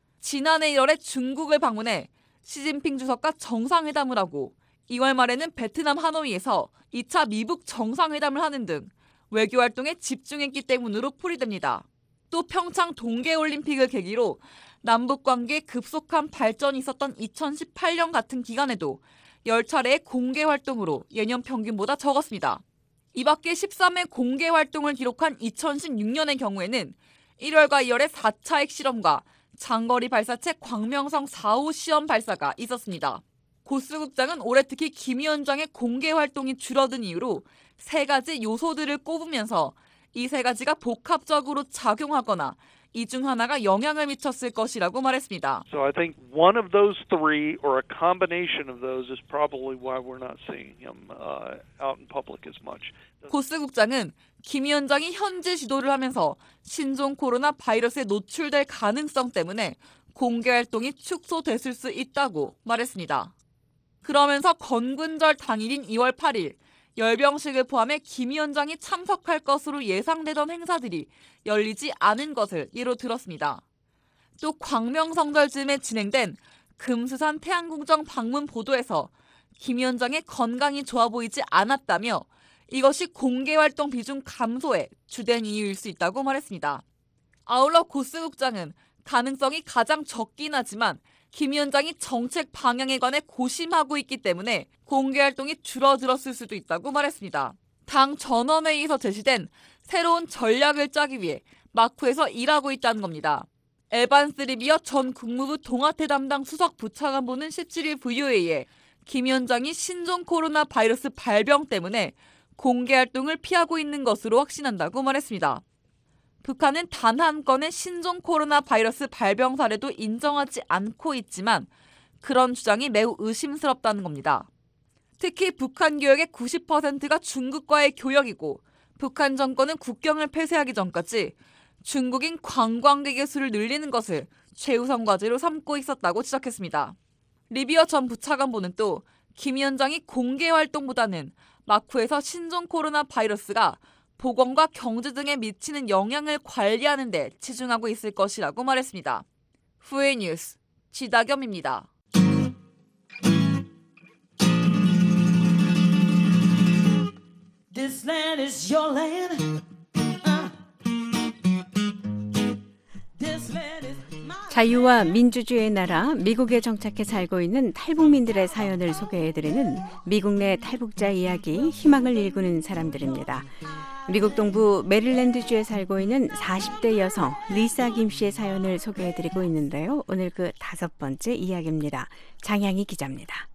지난해 일월에 중국을 방문해 시진핑 주석과 정상회담을 하고 이월 말에는 베트남 하노이에서 이 차 미북 정상회담을 하는 등 외교활동에 집중했기 때문으로 풀이됩니다. 또 평창 동계올림픽을 계기로 남북관계에 급속한 발전이 있었던 이천십팔년 같은 기간에도 열 차례의 공개활동으로 예년 평균보다 적었습니다. 이 밖에 십삼 회 공개활동을 기록한 이천십육년의 경우에는 일월과 이월에 사 차 핵실험과 장거리 발사체 광명성 사 호 시험 발사가 있었습니다. 고스 국장은 올해 특히 김 위원장의 공개 활동이 줄어든 이유로 세 가지 요소들을 꼽으면서 이 세 가지가 복합적으로 작용하거나 이 중 하나가 영향을 미쳤을 것이라고 말했습니다. So I think one of those three or a combination of those is probably why we're not seeing him uh, out in public as much. 고스 국장은 김 위원장이 현지 지도를 하면서 신종 코로나 바이러스에 노출될 가능성 때문에 공개 활동이 축소됐을 수 있다고 말했습니다. 그러면서 건군절 당일인 이월 팔일 열병식을 포함해 김 위원장이 참석할 것으로 예상되던 행사들이 열리지 않은 것을 예로 들었습니다. 또 광명성절쯤에 진행된 금수산 태양궁정 방문 보도에서 김 위원장의 건강이 좋아 보이지 않았다며 이것이 공개활동 비중 감소의 주된 이유일 수 있다고 말했습니다. 아울러 고스 국장은 가능성이 가장 적긴 하지만 김 위원장이 정책 방향에 관해 고심하고 있기 때문에 공개활동이 줄어들었을 수도 있다고 말했습니다. 당 전원회의에서 제시된 새로운 전략을 짜기 위해 마쿠에서 일하고 있다는 겁니다. 에반스 리비어 전 국무부 동아태 담당 수석 부차관보는 십칠일 브이오에이에 김 위원장이 신종 코로나 바이러스 발병 때문에 공개활동을 피하고 있는 것으로 확신한다고 말했습니다. 북한은 단 한 건의 신종 코로나 바이러스 발병 사례도 인정하지 않고 있지만 그런 주장이 매우 의심스럽다는 겁니다. 특히 북한 교역의 구십 퍼센트가 중국과의 교역이고 북한 정권은 국경을 폐쇄하기 전까지 중국인 관광객의 수를 늘리는 것을 최우선 과제로 삼고 있었다고 지적했습니다. 리비어 전 부차관보는 또 김 위원장이 공개 활동보다는 마쿠에서 신종 코로나 바이러스가 보건과 경제 등에 미치는 영향을 관리하는 데 치중하고 있을 것이라고 말했습니다. 후에 뉴스 지다겸입니다. This land is your land. Uh. This land is my 자유와 민주주의의 나라 미국에 정착해 살고 있는 탈북민들의 사연을 소개해드리는 미국 내 탈북자 이야기, 희망을 일구는 사람들입니다. 미국 동부 메릴랜드주에 살고 있는 사십 대 여성 리사 김 씨의 사연을 소개해드리고 있는데요. 오늘 그 다섯 번째 이야기입니다. 장향희 기자입니다.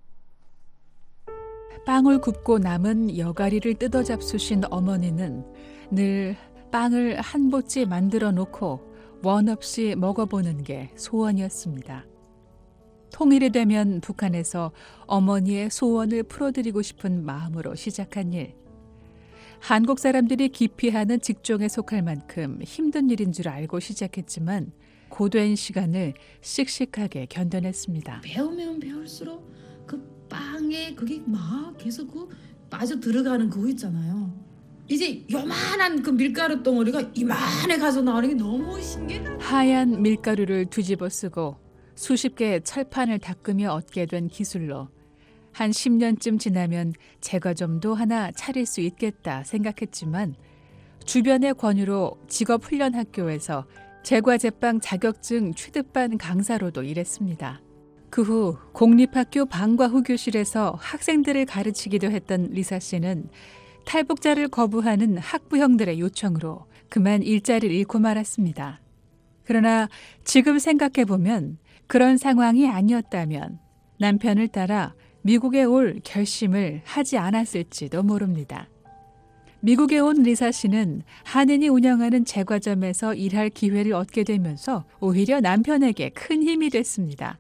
빵을 굽고 남은 여가리를 뜯어 잡수신 어머니는 늘 빵을 한 보찌 만들어 놓고 원 없이 먹어보는 게 소원이었습니다. 통일이 되면 북한에서 어머니의 소원을 풀어드리고 싶은 마음으로 시작한 일. 한국 사람들이 기피하는 직종에 속할 만큼 힘든 일인 줄 알고 시작했지만 고된 시간을 씩씩하게 견뎌냈습니다. 배우면 배울수록 그 빵에 그게 막 계속 그 빠져 들어가는 그거 있잖아요. 이제 요만한 그 밀가루 덩어리가 이만해 가서 나오는 게 너무 신기해. 하얀 밀가루를 뒤집어 쓰고 수십 개의 철판을 닦으며 얻게 된 기술로 한 십 년쯤 지나면 제과점도 하나 차릴 수 있겠다 생각했지만 주변의 권유로 직업훈련학교에서 제과제빵 자격증 취득반 강사로도 일했습니다. 그 후 공립학교 방과 후 교실에서 학생들을 가르치기도 했던 리사 씨는 탈북자를 거부하는 학부형들의 요청으로 그만 일자리를 잃고 말았습니다. 그러나 지금 생각해보면 그런 상황이 아니었다면 남편을 따라 미국에 올 결심을 하지 않았을지도 모릅니다. 미국에 온 리사 씨는 한인이 운영하는 제과점에서 일할 기회를 얻게 되면서 오히려 남편에게 큰 힘이 됐습니다.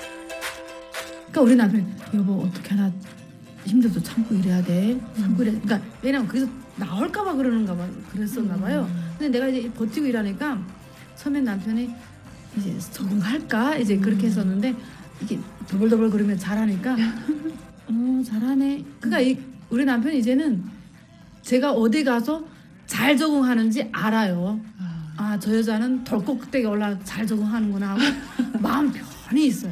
그러니까 우리 남편이 여보 어떻게 하나 힘들어도 참고 일해야 돼. 참고 일해. 그러니까 왜냐면 거기서 나올까 봐 그러는가 봐. 그랬었나 봐요. 근데 내가 이제 버티고 일하니까 처음엔 남편이 이제 적응할까 이제 그렇게 했었는데 이게 더블더블 그러면 잘하니까 어 잘하네. 그러니까 이, 우리 남편이 이제는 제가 어디 가서 잘 적응하는지 알아요. 아, 저 여자는 덜꼭대기 올라 잘 적응하는구나 하고 마음 편히 있어요.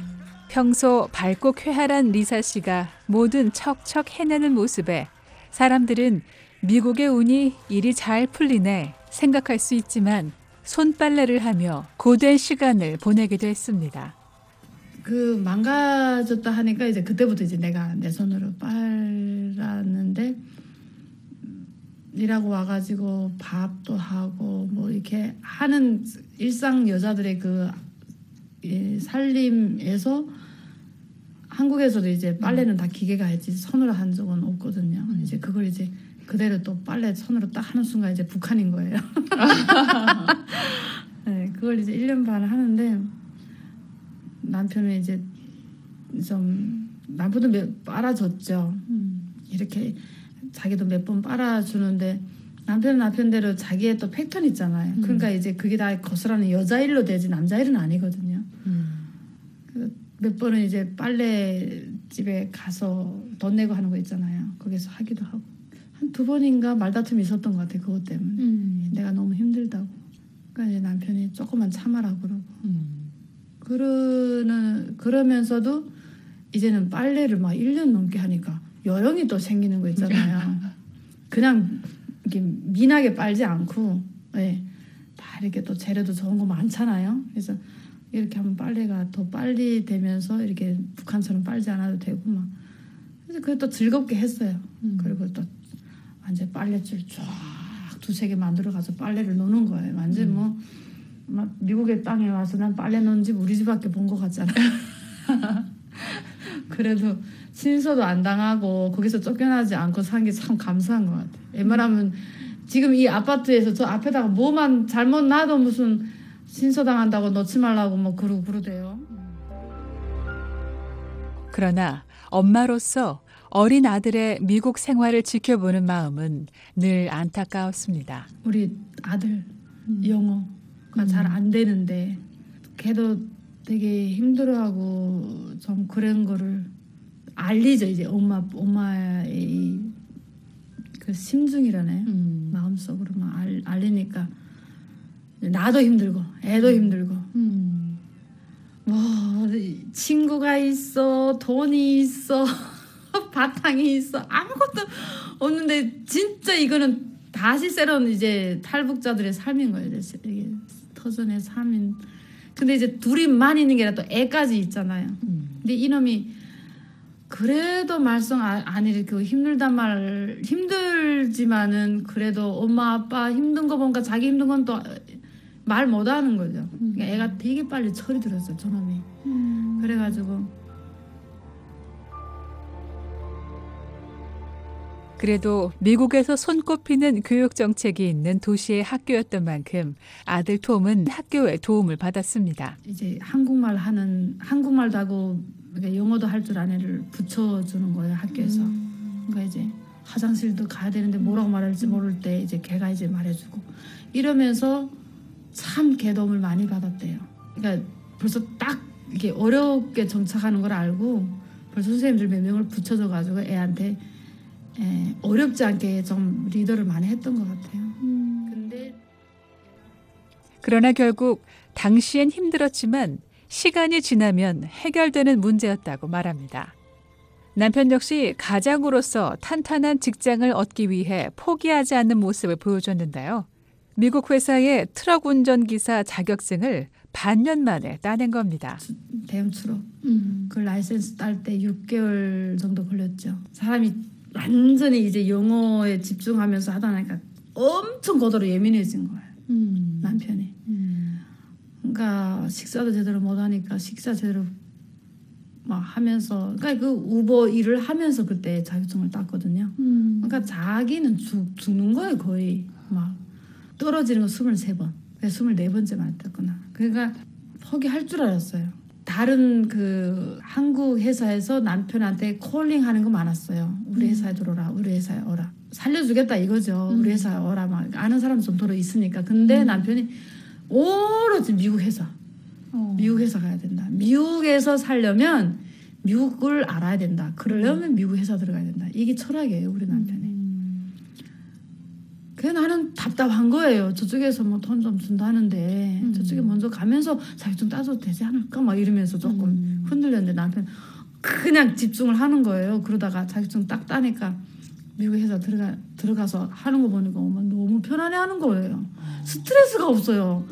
평소 밝고 쾌활한 리사 씨가 뭐든 척척 해내는 모습에 사람들은 미국에 오니 일이 잘 풀리네 생각할 수 있지만 손빨래를 하며 고된 시간을 보내기도 했습니다. 그 망가졌다 하니까 이제 그때부터 이제 내가 내 손으로 빨았는데 일하고 와가지고 밥도 하고 뭐 이렇게 하는 일상 여자들의 그 삶에서 한국에서도 이제 빨래는 다 기계가 했지 손으로 한 적은 없거든요. 음. 이제 그걸 이제 그대로 또 빨래 손으로 딱 하는 순간 이제 북한인 거예요. 네, 그걸 이제 일 년 반 하는데 남편은 이제 좀 남편도 몇, 빨아줬죠. 음. 이렇게 자기도 몇 번 빨아주는데 남편은 남편대로 자기의 또 패턴 있잖아요. 음. 그러니까 이제 그게 다 거스라는 여자 일로 되지 남자 일은 아니거든요. 음. 몇 번은 이제 빨래집에 가서 돈 내고 하는 거 있잖아요. 거기서 하기도 하고 한 두 번인가 말다툼이 있었던 것 같아요. 그것 때문에 음. 내가 너무 힘들다고. 그러니까 이제 남편이 조금만 참아라 그러고 음. 그러는 그러면서도 이제는 빨래를 막 일 년 넘게 하니까 요령이 또 생기는 거 있잖아요. 그냥 이렇게 민하게 빨지 않고 네. 다 이렇게 또 재료도 좋은 거 많잖아요. 그래서 이렇게 하면 빨래가 더 빨리 되면서 이렇게 북한처럼 빨지 않아도 되고 막 그래서 그걸 또 즐겁게 했어요. 음. 그리고 또 완전 빨래줄 쫙 두세 개 만들어 가서 빨래를 놓는 거예요. 완전 음. 뭐 막 미국의 땅에 와서 난 빨래 놓은 집 우리 집밖에 본 것 같잖아요. 그래도 신소도 안 당하고 거기서 쫓겨나지 않고 산 게 참 감사한 것 같아요. 웬만하면 지금 이 아파트에서 저 앞에다가 뭐만 잘못 놔도 무슨 신소당한다고 넣지 말라고 뭐 그러고 그러대요. 그러나 엄마로서 어린 아들의 미국 생활을 지켜보는 마음은 늘 안타까웠습니다. 우리 아들 영어가 잘 안 되는데 걔도 되게 힘들어하고 좀 그런 거를 알리죠. 이제 엄마 엄마의 그 심중이라네 음. 마음속으로 막 알, 알리니까 나도 힘들고 애도 힘들고 음. 뭐 친구가 있어 돈이 있어 바탕이 있어 아무것도 없는데 진짜 이거는 다시 새로운 이제 탈북자들의 삶인 거예요. 이게 터전의 삶인. 근데 이제 둘이만 있는 게 아니라 또 애까지 있잖아요. 음. 근데 이놈이 그래도 말썽 안 일으키고 힘들단 말 힘들지만은 그래도 엄마 아빠 힘든 거 보니까 자기 힘든 건 또 말 못하는 거죠. 그러니까 애가 되게 빨리 철이 들었어요. 저놈이. 음. 그래가지고 그래도 미국에서 손꼽히는 교육 정책이 있는 도시의 학교였던 만큼 아들 톰은 학교에 도움을 받았습니다. 이제 한국말 하는 한국말도 하고 그러니까 영어도 할 줄 아는 애를 붙여주는 거예요 학교에서. 음. 그러니까 이제 화장실도 가야 되는데 뭐라고 말할지 모를 때 이제 걔가 이제 말해주고 이러면서 참 걔 도움을 많이 받았대요. 그러니까 벌써 딱 이게 어렵게 정착하는 걸 알고 벌써 선생님들 몇 명을 붙여줘가지고 애한테 에, 어렵지 않게 좀 리더를 많이 했던 것 같아요. 음. 근데 그러나 결국 당시엔 힘들었지만 시간이 지나면 해결되는 문제였다고 말합니다. 남편 역시 가장으로서 탄탄한 직장을 얻기 위해 포기하지 않는 모습을 보여줬는데요. 미국 회사의 트럭 운전기사 자격증을 반년 만에 따낸 겁니다. 대형 트럭. 음. 그 라이센스 딸 때 육 개월 정도 걸렸죠. 사람이 완전히 이제 영어에 집중하면서 하다 보니까 엄청 고도로 예민해진 거예요. 음. 남편이. 음. 그러니까 식사도 제대로 못하니까 식사 제대로 막 하면서 그러니까 그 우버 일을 하면서 그때 자격증을 땄거든요. 음. 그러니까 자기는 죽, 죽는 거예요 거의. 막 떨어지는 거 스물세 번. 스물네 번째 맞았구나. 그러니까 포기할 줄 알았어요. 다른 그 한국 회사에서 남편한테 콜링하는 거 많았어요. 우리 회사에 들어오라, 우리 회사에 오라. 살려주겠다 이거죠. 음. 우리 회사에 오라 막 아는 사람 좀 들어 있으니까. 근데 음. 남편이 오로지 미국 회사, 어. 미국 회사 가야 된다. 미국에서 살려면 미국을 알아야 된다. 그러려면 음. 미국 회사 들어가야 된다. 이게 철학이에요, 우리 남편이. 음. 그래 나는 답답한 거예요. 저쪽에서 뭐 돈 좀 준다는데 음. 저쪽에 먼저 가면서 자격증 따줘도 되지 않을까 막 이러면서 조금 음. 흔들렸는데 남편 그냥 집중을 하는 거예요. 그러다가 자격증 딱 따니까 미국 회사 들어가, 들어가서 하는 거 보니까 너무 편안해하는 거예요. 스트레스가 없어요.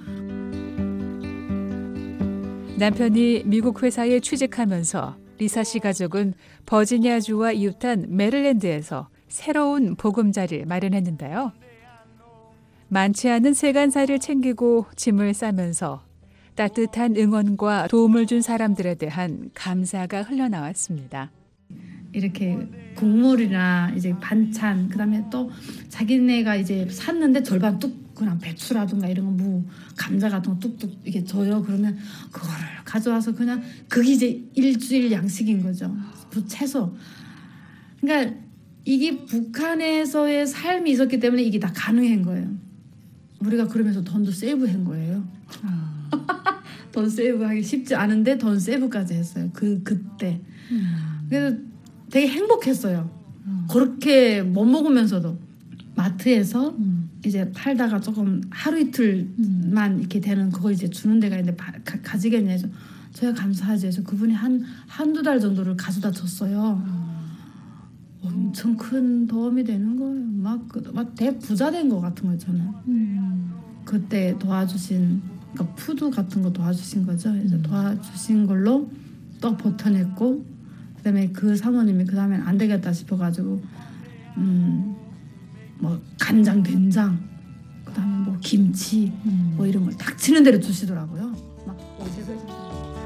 남편이 미국 회사에 취직하면서 리사 씨 가족은 버지니아주와 이웃한 메릴랜드에서 새로운 보금자리를 마련했는데요. 많지 않은 세간살이를 챙기고 짐을 싸면서 따뜻한 응원과 도움을 준 사람들에 대한 감사가 흘러나왔습니다. 이렇게 국물이나 이제 반찬, 그다음에 또 자기네가 이제 샀는데 절반 뚝 그냥 배추라든가 이런 거 무, 감자 같은 거 뚝뚝 이게 줘요. 그러면 그거를 가져와서 그냥 그게 이제 일주일 양식인 거죠. 채소. 그러니까 이게 북한에서의 삶이 있었기 때문에 이게 다 가능한 거예요. 우리가 그러면서 돈도 세이브한 거예요. 아. 돈 세이브하기 쉽지 않은데 돈 세이브까지 했어요. 그 그때. 음. 그래서 되게 행복했어요. 음. 그렇게 못 먹으면서도 마트에서 음. 이제 팔다가 조금 하루 이틀만 음. 이렇게 되는 그거 이제 주는 데가 있는데 가, 가지겠냐 해서 저야 감사하지 해서 그분이 한 한두 달 정도를 가져다 줬어요. 음. 엄청 큰 도움이 되는 거예요. 막, 막 대부자 된 것 같은 거예요, 저는. 음. 그때 도와주신, 그러니까 푸드 같은 거 도와주신 거죠. 그래서 음. 도와주신 걸로 또 버텨냈고, 그 다음에 그 사모님이 그 다음엔 안 되겠다 싶어가지고, 음, 뭐, 간장, 된장, 그 다음에 뭐, 김치, 음. 뭐 이런 걸 딱 치는 대로 주시더라고요. 막, 어제도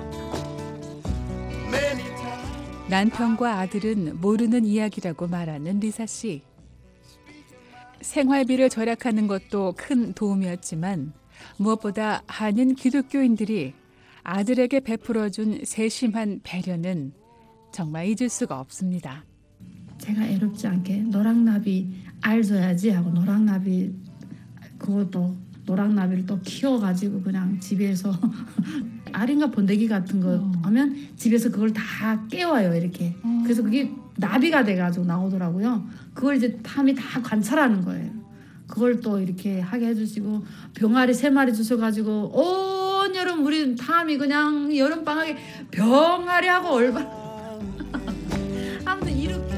남편과 아들은 모르는 이야기라고 말하는 리사 씨. 생활비를 절약하는 것도 큰 도움이었지만 무엇보다 한인 기독교인들이 아들에게 베풀어준 세심한 배려는 정말 잊을 수가 없습니다. 제가 애롭지 않게 노랑나비 알 줘야지 하고 노랑나비 그것도 노랑나비를 또 키워가지고 그냥 집에서 알인가 번데기 같은 거 어. 하면 집에서 그걸 다 깨워요 이렇게. 어. 그래서 그게 나비가 돼가지고 나오더라고요. 그걸 이제 탐이 다 관찰하는 거예요. 그걸 또 이렇게 하게 해주시고 병아리 세 마리 주셔가지고 온 여름 우리 탐이 그냥 여름 방학에 병아리하고 얼마 아무튼 이렇게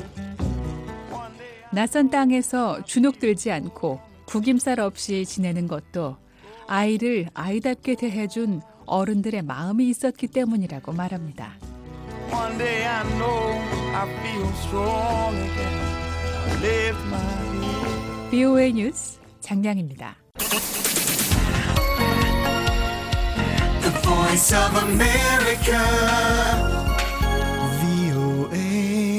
낯선 땅에서 주눅들지 않고 구김살 없이 지내는 것도 아이를 아이답게 대해준 어른들의 마음이 있었기 때문이라고 말합니다. One day I know I feel strong again. I lift my head. 비오에이 뉴스 장량입니다. The Voice of America. 브이오에이.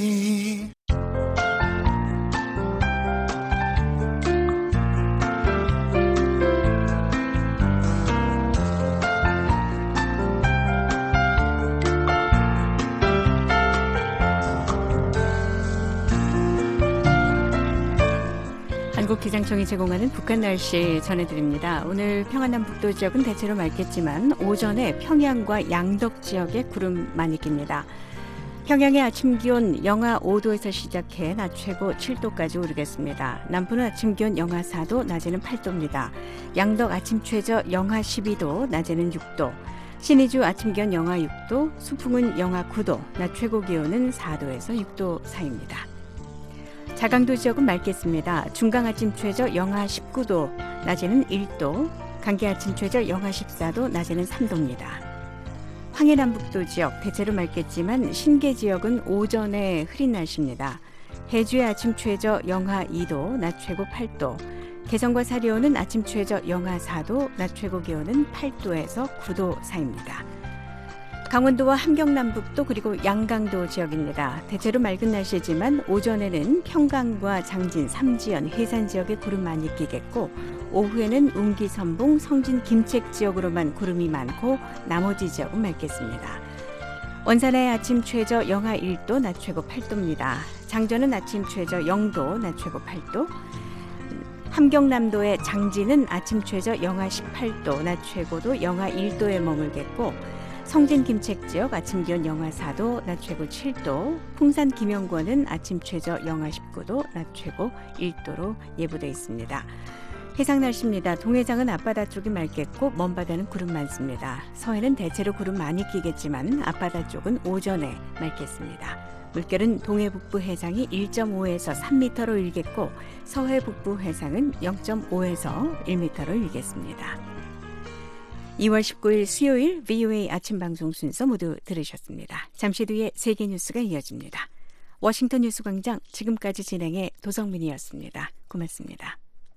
한국기상청이 제공하는 북한 날씨 전해드립니다. 오늘 평안남북도 지역은 대체로 맑겠지만 오전에 평양과 양덕 지역에 구름 많이 낍니다. 평양의 아침 기온 영하 오 도에서 시작해 낮 최고 칠 도까지 오르겠습니다. 남부는 아침 기온 영하 사 도, 낮에는 팔 도입니다. 양덕 아침 최저 영하 십이 도, 낮에는 육 도. 신의주 아침 기온 영하 육 도, 수풍은 영하 구 도, 낮 최고 기온은 사 도에서 육 도 사이입니다. 자강도 지역은 맑겠습니다. 중강 아침 최저 영하 십구 도, 낮에는 일 도, 강계 아침 최저 영하 십사 도, 낮에는 삼 도입니다. 황해남북도 지역 대체로 맑겠지만 신계 지역은 오전에 흐린 날씨입니다. 해주의 아침 최저 영하 이 도, 낮 최고 팔 도, 개성과 사리오는 아침 최저 영하 사 도, 낮 최고 기온은 팔 도에서 구 도 사이입니다. 강원도와 함경남북도 그리고 양강도 지역입니다. 대체로 맑은 날씨지만 오전에는 평강과 장진, 삼지연, 해산 지역에 구름 많이 끼겠고 오후에는 운기, 선봉, 성진, 김책 지역으로만 구름이 많고 나머지 지역은 맑겠습니다. 원산의 아침 최저 영하 일 도, 낮 최고 팔 도입니다. 장전은 아침 최저 영 도, 낮 최고 팔 도. 함경남도의 장진은 아침 최저 영하 십팔 도, 낮 최고도 영하 일 도에 머물겠고 성진 김책 지역 아침 기온 영하 사 도, 낮 최고 칠 도, 풍산 김영권은 아침 최저 영하 십구 도, 낮 최고 일 도로 예보돼 있습니다. 해상 날씨입니다. 동해상은 앞바다 쪽이 맑겠고 먼바다는 구름 많습니다. 서해는 대체로 구름 많이 끼겠지만 앞바다 쪽은 오전에 맑겠습니다. 물결은 동해 북부 해상이 일 점 오에서 삼 미터로 일겠고 서해 북부 해상은 영 점 오에서 일 미터로 일겠습니다. 이월 십구일 수요일 브이오에이 아침 방송 순서 모두 들으셨습니다. 잠시 뒤에 세계 뉴스가 이어집니다. 워싱턴 뉴스광장 지금까지 진행해 도성민이었습니다. 고맙습니다.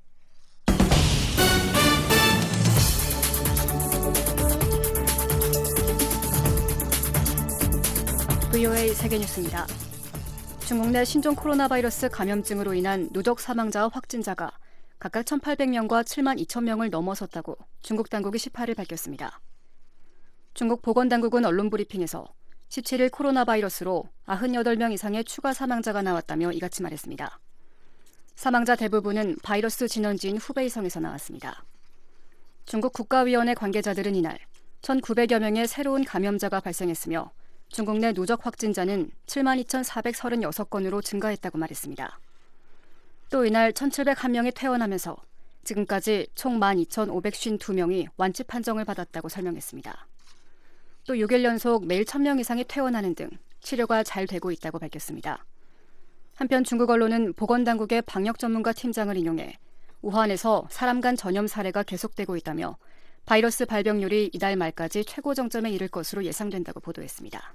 브이오에이 세계 뉴스입니다. 중국 내 신종 코로나 바이러스 감염증으로 인한 누적 사망자와 확진자가 각각 천팔백 명과 칠만 이천 명을 넘어섰다고 중국 당국이 십팔일 밝혔습니다. 중국 보건당국은 언론 브리핑에서 십칠일 코로나 바이러스로 구십팔 명 이상의 추가 사망자가 나왔다며 이같이 말했습니다. 사망자 대부분은 바이러스 진원지인 후베이성에서 나왔습니다. 중국 국가위원회 관계자들은 이날 천구백여 명의 새로운 감염자가 발생했으며 중국 내 누적 확진자는 칠만 이천사백삼십육 건으로 증가했다고 말했습니다. 또 이날 천칠백일 명이 퇴원하면서 지금까지 총 만 이천오백오십이 명이 완치 판정을 받았다고 설명했습니다. 또 육 일 연속 매일 천 명 이상이 퇴원하는 등 치료가 잘 되고 있다고 밝혔습니다. 한편 중국 언론은 보건당국의 방역 전문가 팀장을 인용해 우한에서 사람 간 전염 사례가 계속되고 있다며 바이러스 발병률이 이달 말까지 최고 정점에 이를 것으로 예상된다고 보도했습니다.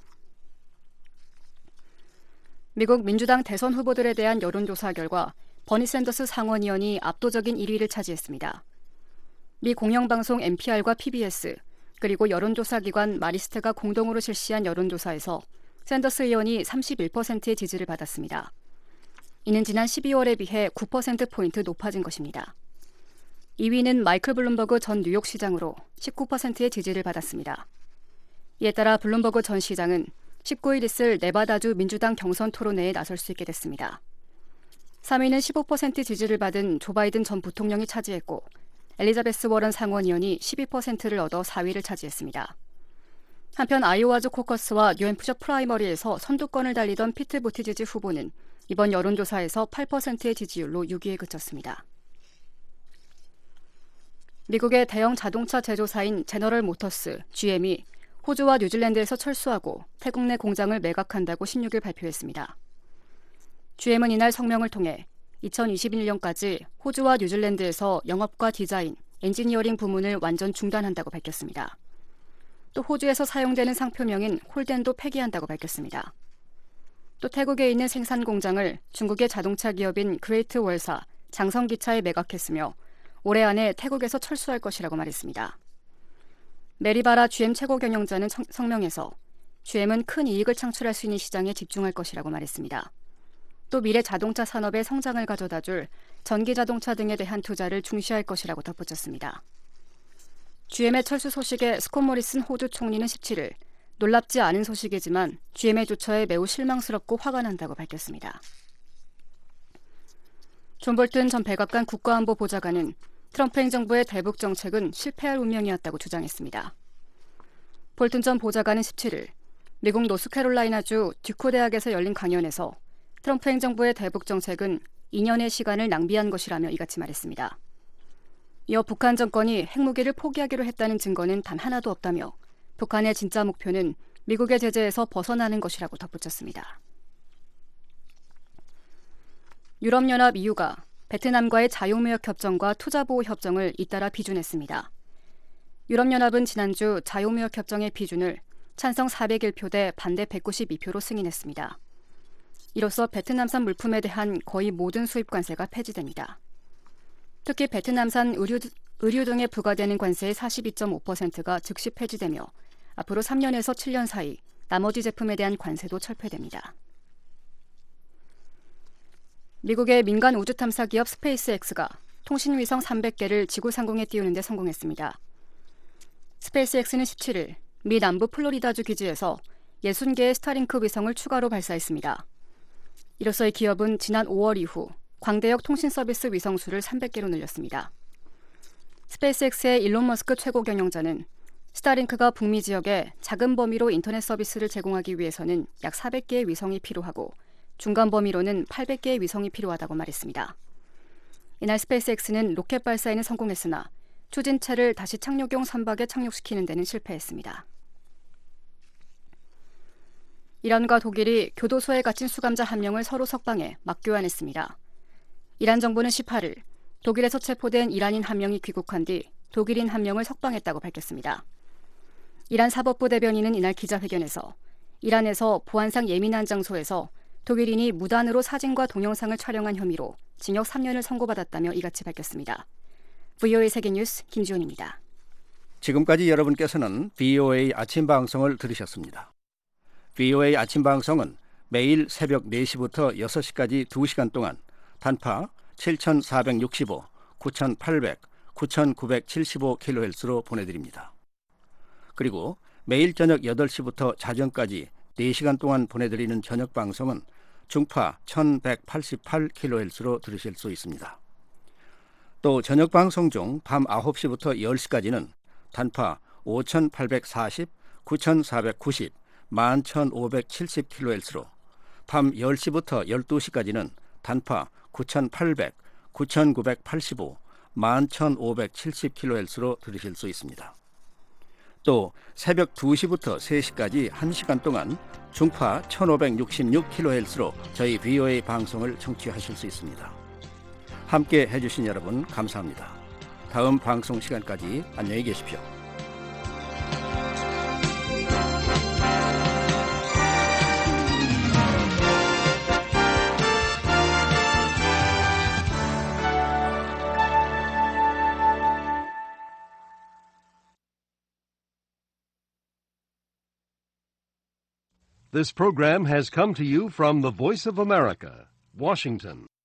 미국 민주당 대선 후보들에 대한 여론조사 결과 버니 샌더스 상원의원이 압도적인 일 위를 차지했습니다. 미 공영방송 엔피알과 피비에스 그리고 여론조사기관 마리스트가 공동으로 실시한 여론조사에서 샌더스 의원이 삼십일 퍼센트의 지지를 받았습니다. 이는 지난 십이월에 비해 구 퍼센트포인트 높아진 것입니다. 이 위는 마이클 블룸버그 전 뉴욕시장으로 십구 퍼센트의 지지를 받았습니다. 이에 따라 블룸버그 전 시장은 십구 일 있을 네바다주 민주당 경선 토론회에 나설 수 있게 됐습니다. 삼 위는 십오 퍼센트 지지를 받은 조 바이든 전 부통령이 차지했고 엘리자베스 워런 상원의원이 십이 퍼센트를 얻어 사 위를 차지했습니다. 한편 아이오와주 코커스와 뉴햄프셔 프라이머리에서 선두권을 달리던 피트 부티지지 후보는 이번 여론조사에서 팔 퍼센트의 지지율로 육 위에 그쳤습니다. 미국의 대형 자동차 제조사인 제너럴 모터스, 지엠이 호주와 뉴질랜드에서 철수하고 태국 내 공장을 매각한다고 십육 일 발표했습니다. 지엠은 이날 성명을 통해 이천이십일 년까지 호주와 뉴질랜드에서 영업과 디자인, 엔지니어링 부문을 완전 중단한다고 밝혔습니다. 또 호주에서 사용되는 상표명인 홀덴도 폐기한다고 밝혔습니다. 또 태국에 있는 생산 공장을 중국의 자동차 기업인 그레이트 월사, 장성기차에 매각했으며 올해 안에 태국에서 철수할 것이라고 말했습니다. 메리바라 지엠 최고 경영자는 성명에서 지엠은 큰 이익을 창출할 수 있는 시장에 집중할 것이라고 말했습니다. 또 미래 자동차 산업의 성장을 가져다줄 전기자동차 등에 대한 투자를 중시할 것이라고 덧붙였습니다. 지엠의 철수 소식에 스콧 모리슨 호주 총리는 십칠 일 놀랍지 않은 소식이지만 지엠의 조처에 매우 실망스럽고 화가 난다고 밝혔습니다. 존 볼튼 전 백악관 국가안보 보좌관은 트럼프 행정부의 대북 정책은 실패할 운명이었다고 주장했습니다. 볼튼 전 보좌관은 십칠 일 미국 노스캐롤라이나주 듀코 대학에서 열린 강연에서 트럼프 행정부의 대북 정책은 이 년의 시간을 낭비한 것이라며 이같이 말했습니다. 이어 북한 정권이 핵무기를 포기하기로 했다는 증거는 단 하나도 없다며 북한의 진짜 목표는 미국의 제재에서 벗어나는 것이라고 덧붙였습니다. 유럽연합 이유가 베트남과의 자유무역 협정과 투자보호 협정을 잇따라 비준했습니다. 유럽연합은 지난주 자유무역 협정의 비준을 찬성 사백일 표 대 반대 백구십이 표로 승인했습니다. 이로써 베트남산 물품에 대한 거의 모든 수입 관세가 폐지됩니다. 특히 베트남산 의류, 의류 등에 부과되는 관세의 사십이 점 오 퍼센트가 즉시 폐지되며 앞으로 삼 년에서 칠 년 사이 나머지 제품에 대한 관세도 철폐됩니다. 미국의 민간 우주 탐사 기업 스페이스X가 통신위성 삼백 개를 지구 상공에 띄우는 데 성공했습니다. 스페이스X는 십칠 일 미 남부 플로리다주 기지에서 육십 개의 스타링크 위성을 추가로 발사했습니다. 이로써 이 기업은 지난 오월 이후 광대역 통신 서비스 위성수를 삼백 개로 늘렸습니다. 스페이스X의 일론 머스크 최고 경영자는 스타링크가 북미 지역에 작은 범위로 인터넷 서비스를 제공하기 위해서는 약 사백 개의 위성이 필요하고 중간 범위로는 팔백 개의 위성이 필요하다고 말했습니다. 이날 스페이스X는 로켓 발사에는 성공했으나 추진체를 다시 착륙용 선박에 착륙시키는 데는 실패했습니다. 이란과 독일이 교도소에 갇힌 수감자 한 명을 서로 석방해 맞교환했습니다. 이란 정부는 십팔 일 독일에서 체포된 이란인 한 명이 귀국한 뒤 독일인 한 명을 석방했다고 밝혔습니다. 이란 사법부 대변인은 이날 기자회견에서 이란에서 보안상 예민한 장소에서 독일인이 무단으로 사진과 동영상을 촬영한 혐의로 징역 삼 년을 선고받았다며 이같이 밝혔습니다. 브이오에이 세계뉴스 김지훈입니다. 지금까지 여러분께서는 브이오에이 아침 방송을 들으셨습니다. 브이오에이 아침 방송은 매일 새벽 네 시부터 여섯 시까지 두 시간 동안 단파 칠천사백육십오, 구천팔백, 구천구백칠십오 킬로헤르츠로 보내드립니다. 그리고 매일 저녁 여덟 시부터 자정까지 네 시간 동안 보내드리는 저녁 방송은 중파 천백팔십팔 킬로헤르츠로 들으실 수 있습니다. 또 저녁 방송 중 밤 아홉 시부터 열 시까지는 단파 오천팔백사십, 구천사백구십, 만 천오백칠십 킬로헤르츠로 밤 열 시부터 열두 시까지는 단파 구천팔백, 구천구백팔십오, 만 천오백칠십 킬로헤르츠로 들으실 수 있습니다. 또 새벽 두 시부터 세 시까지 한 시간 동안 중파 천오백육십육 킬로헤르츠로 저희 브이오에이 방송을 청취하실 수 있습니다. 함께 해주신 여러분 감사합니다. 다음 방송 시간까지 안녕히 계십시오. This program has come to you from the Voice of America, Washington.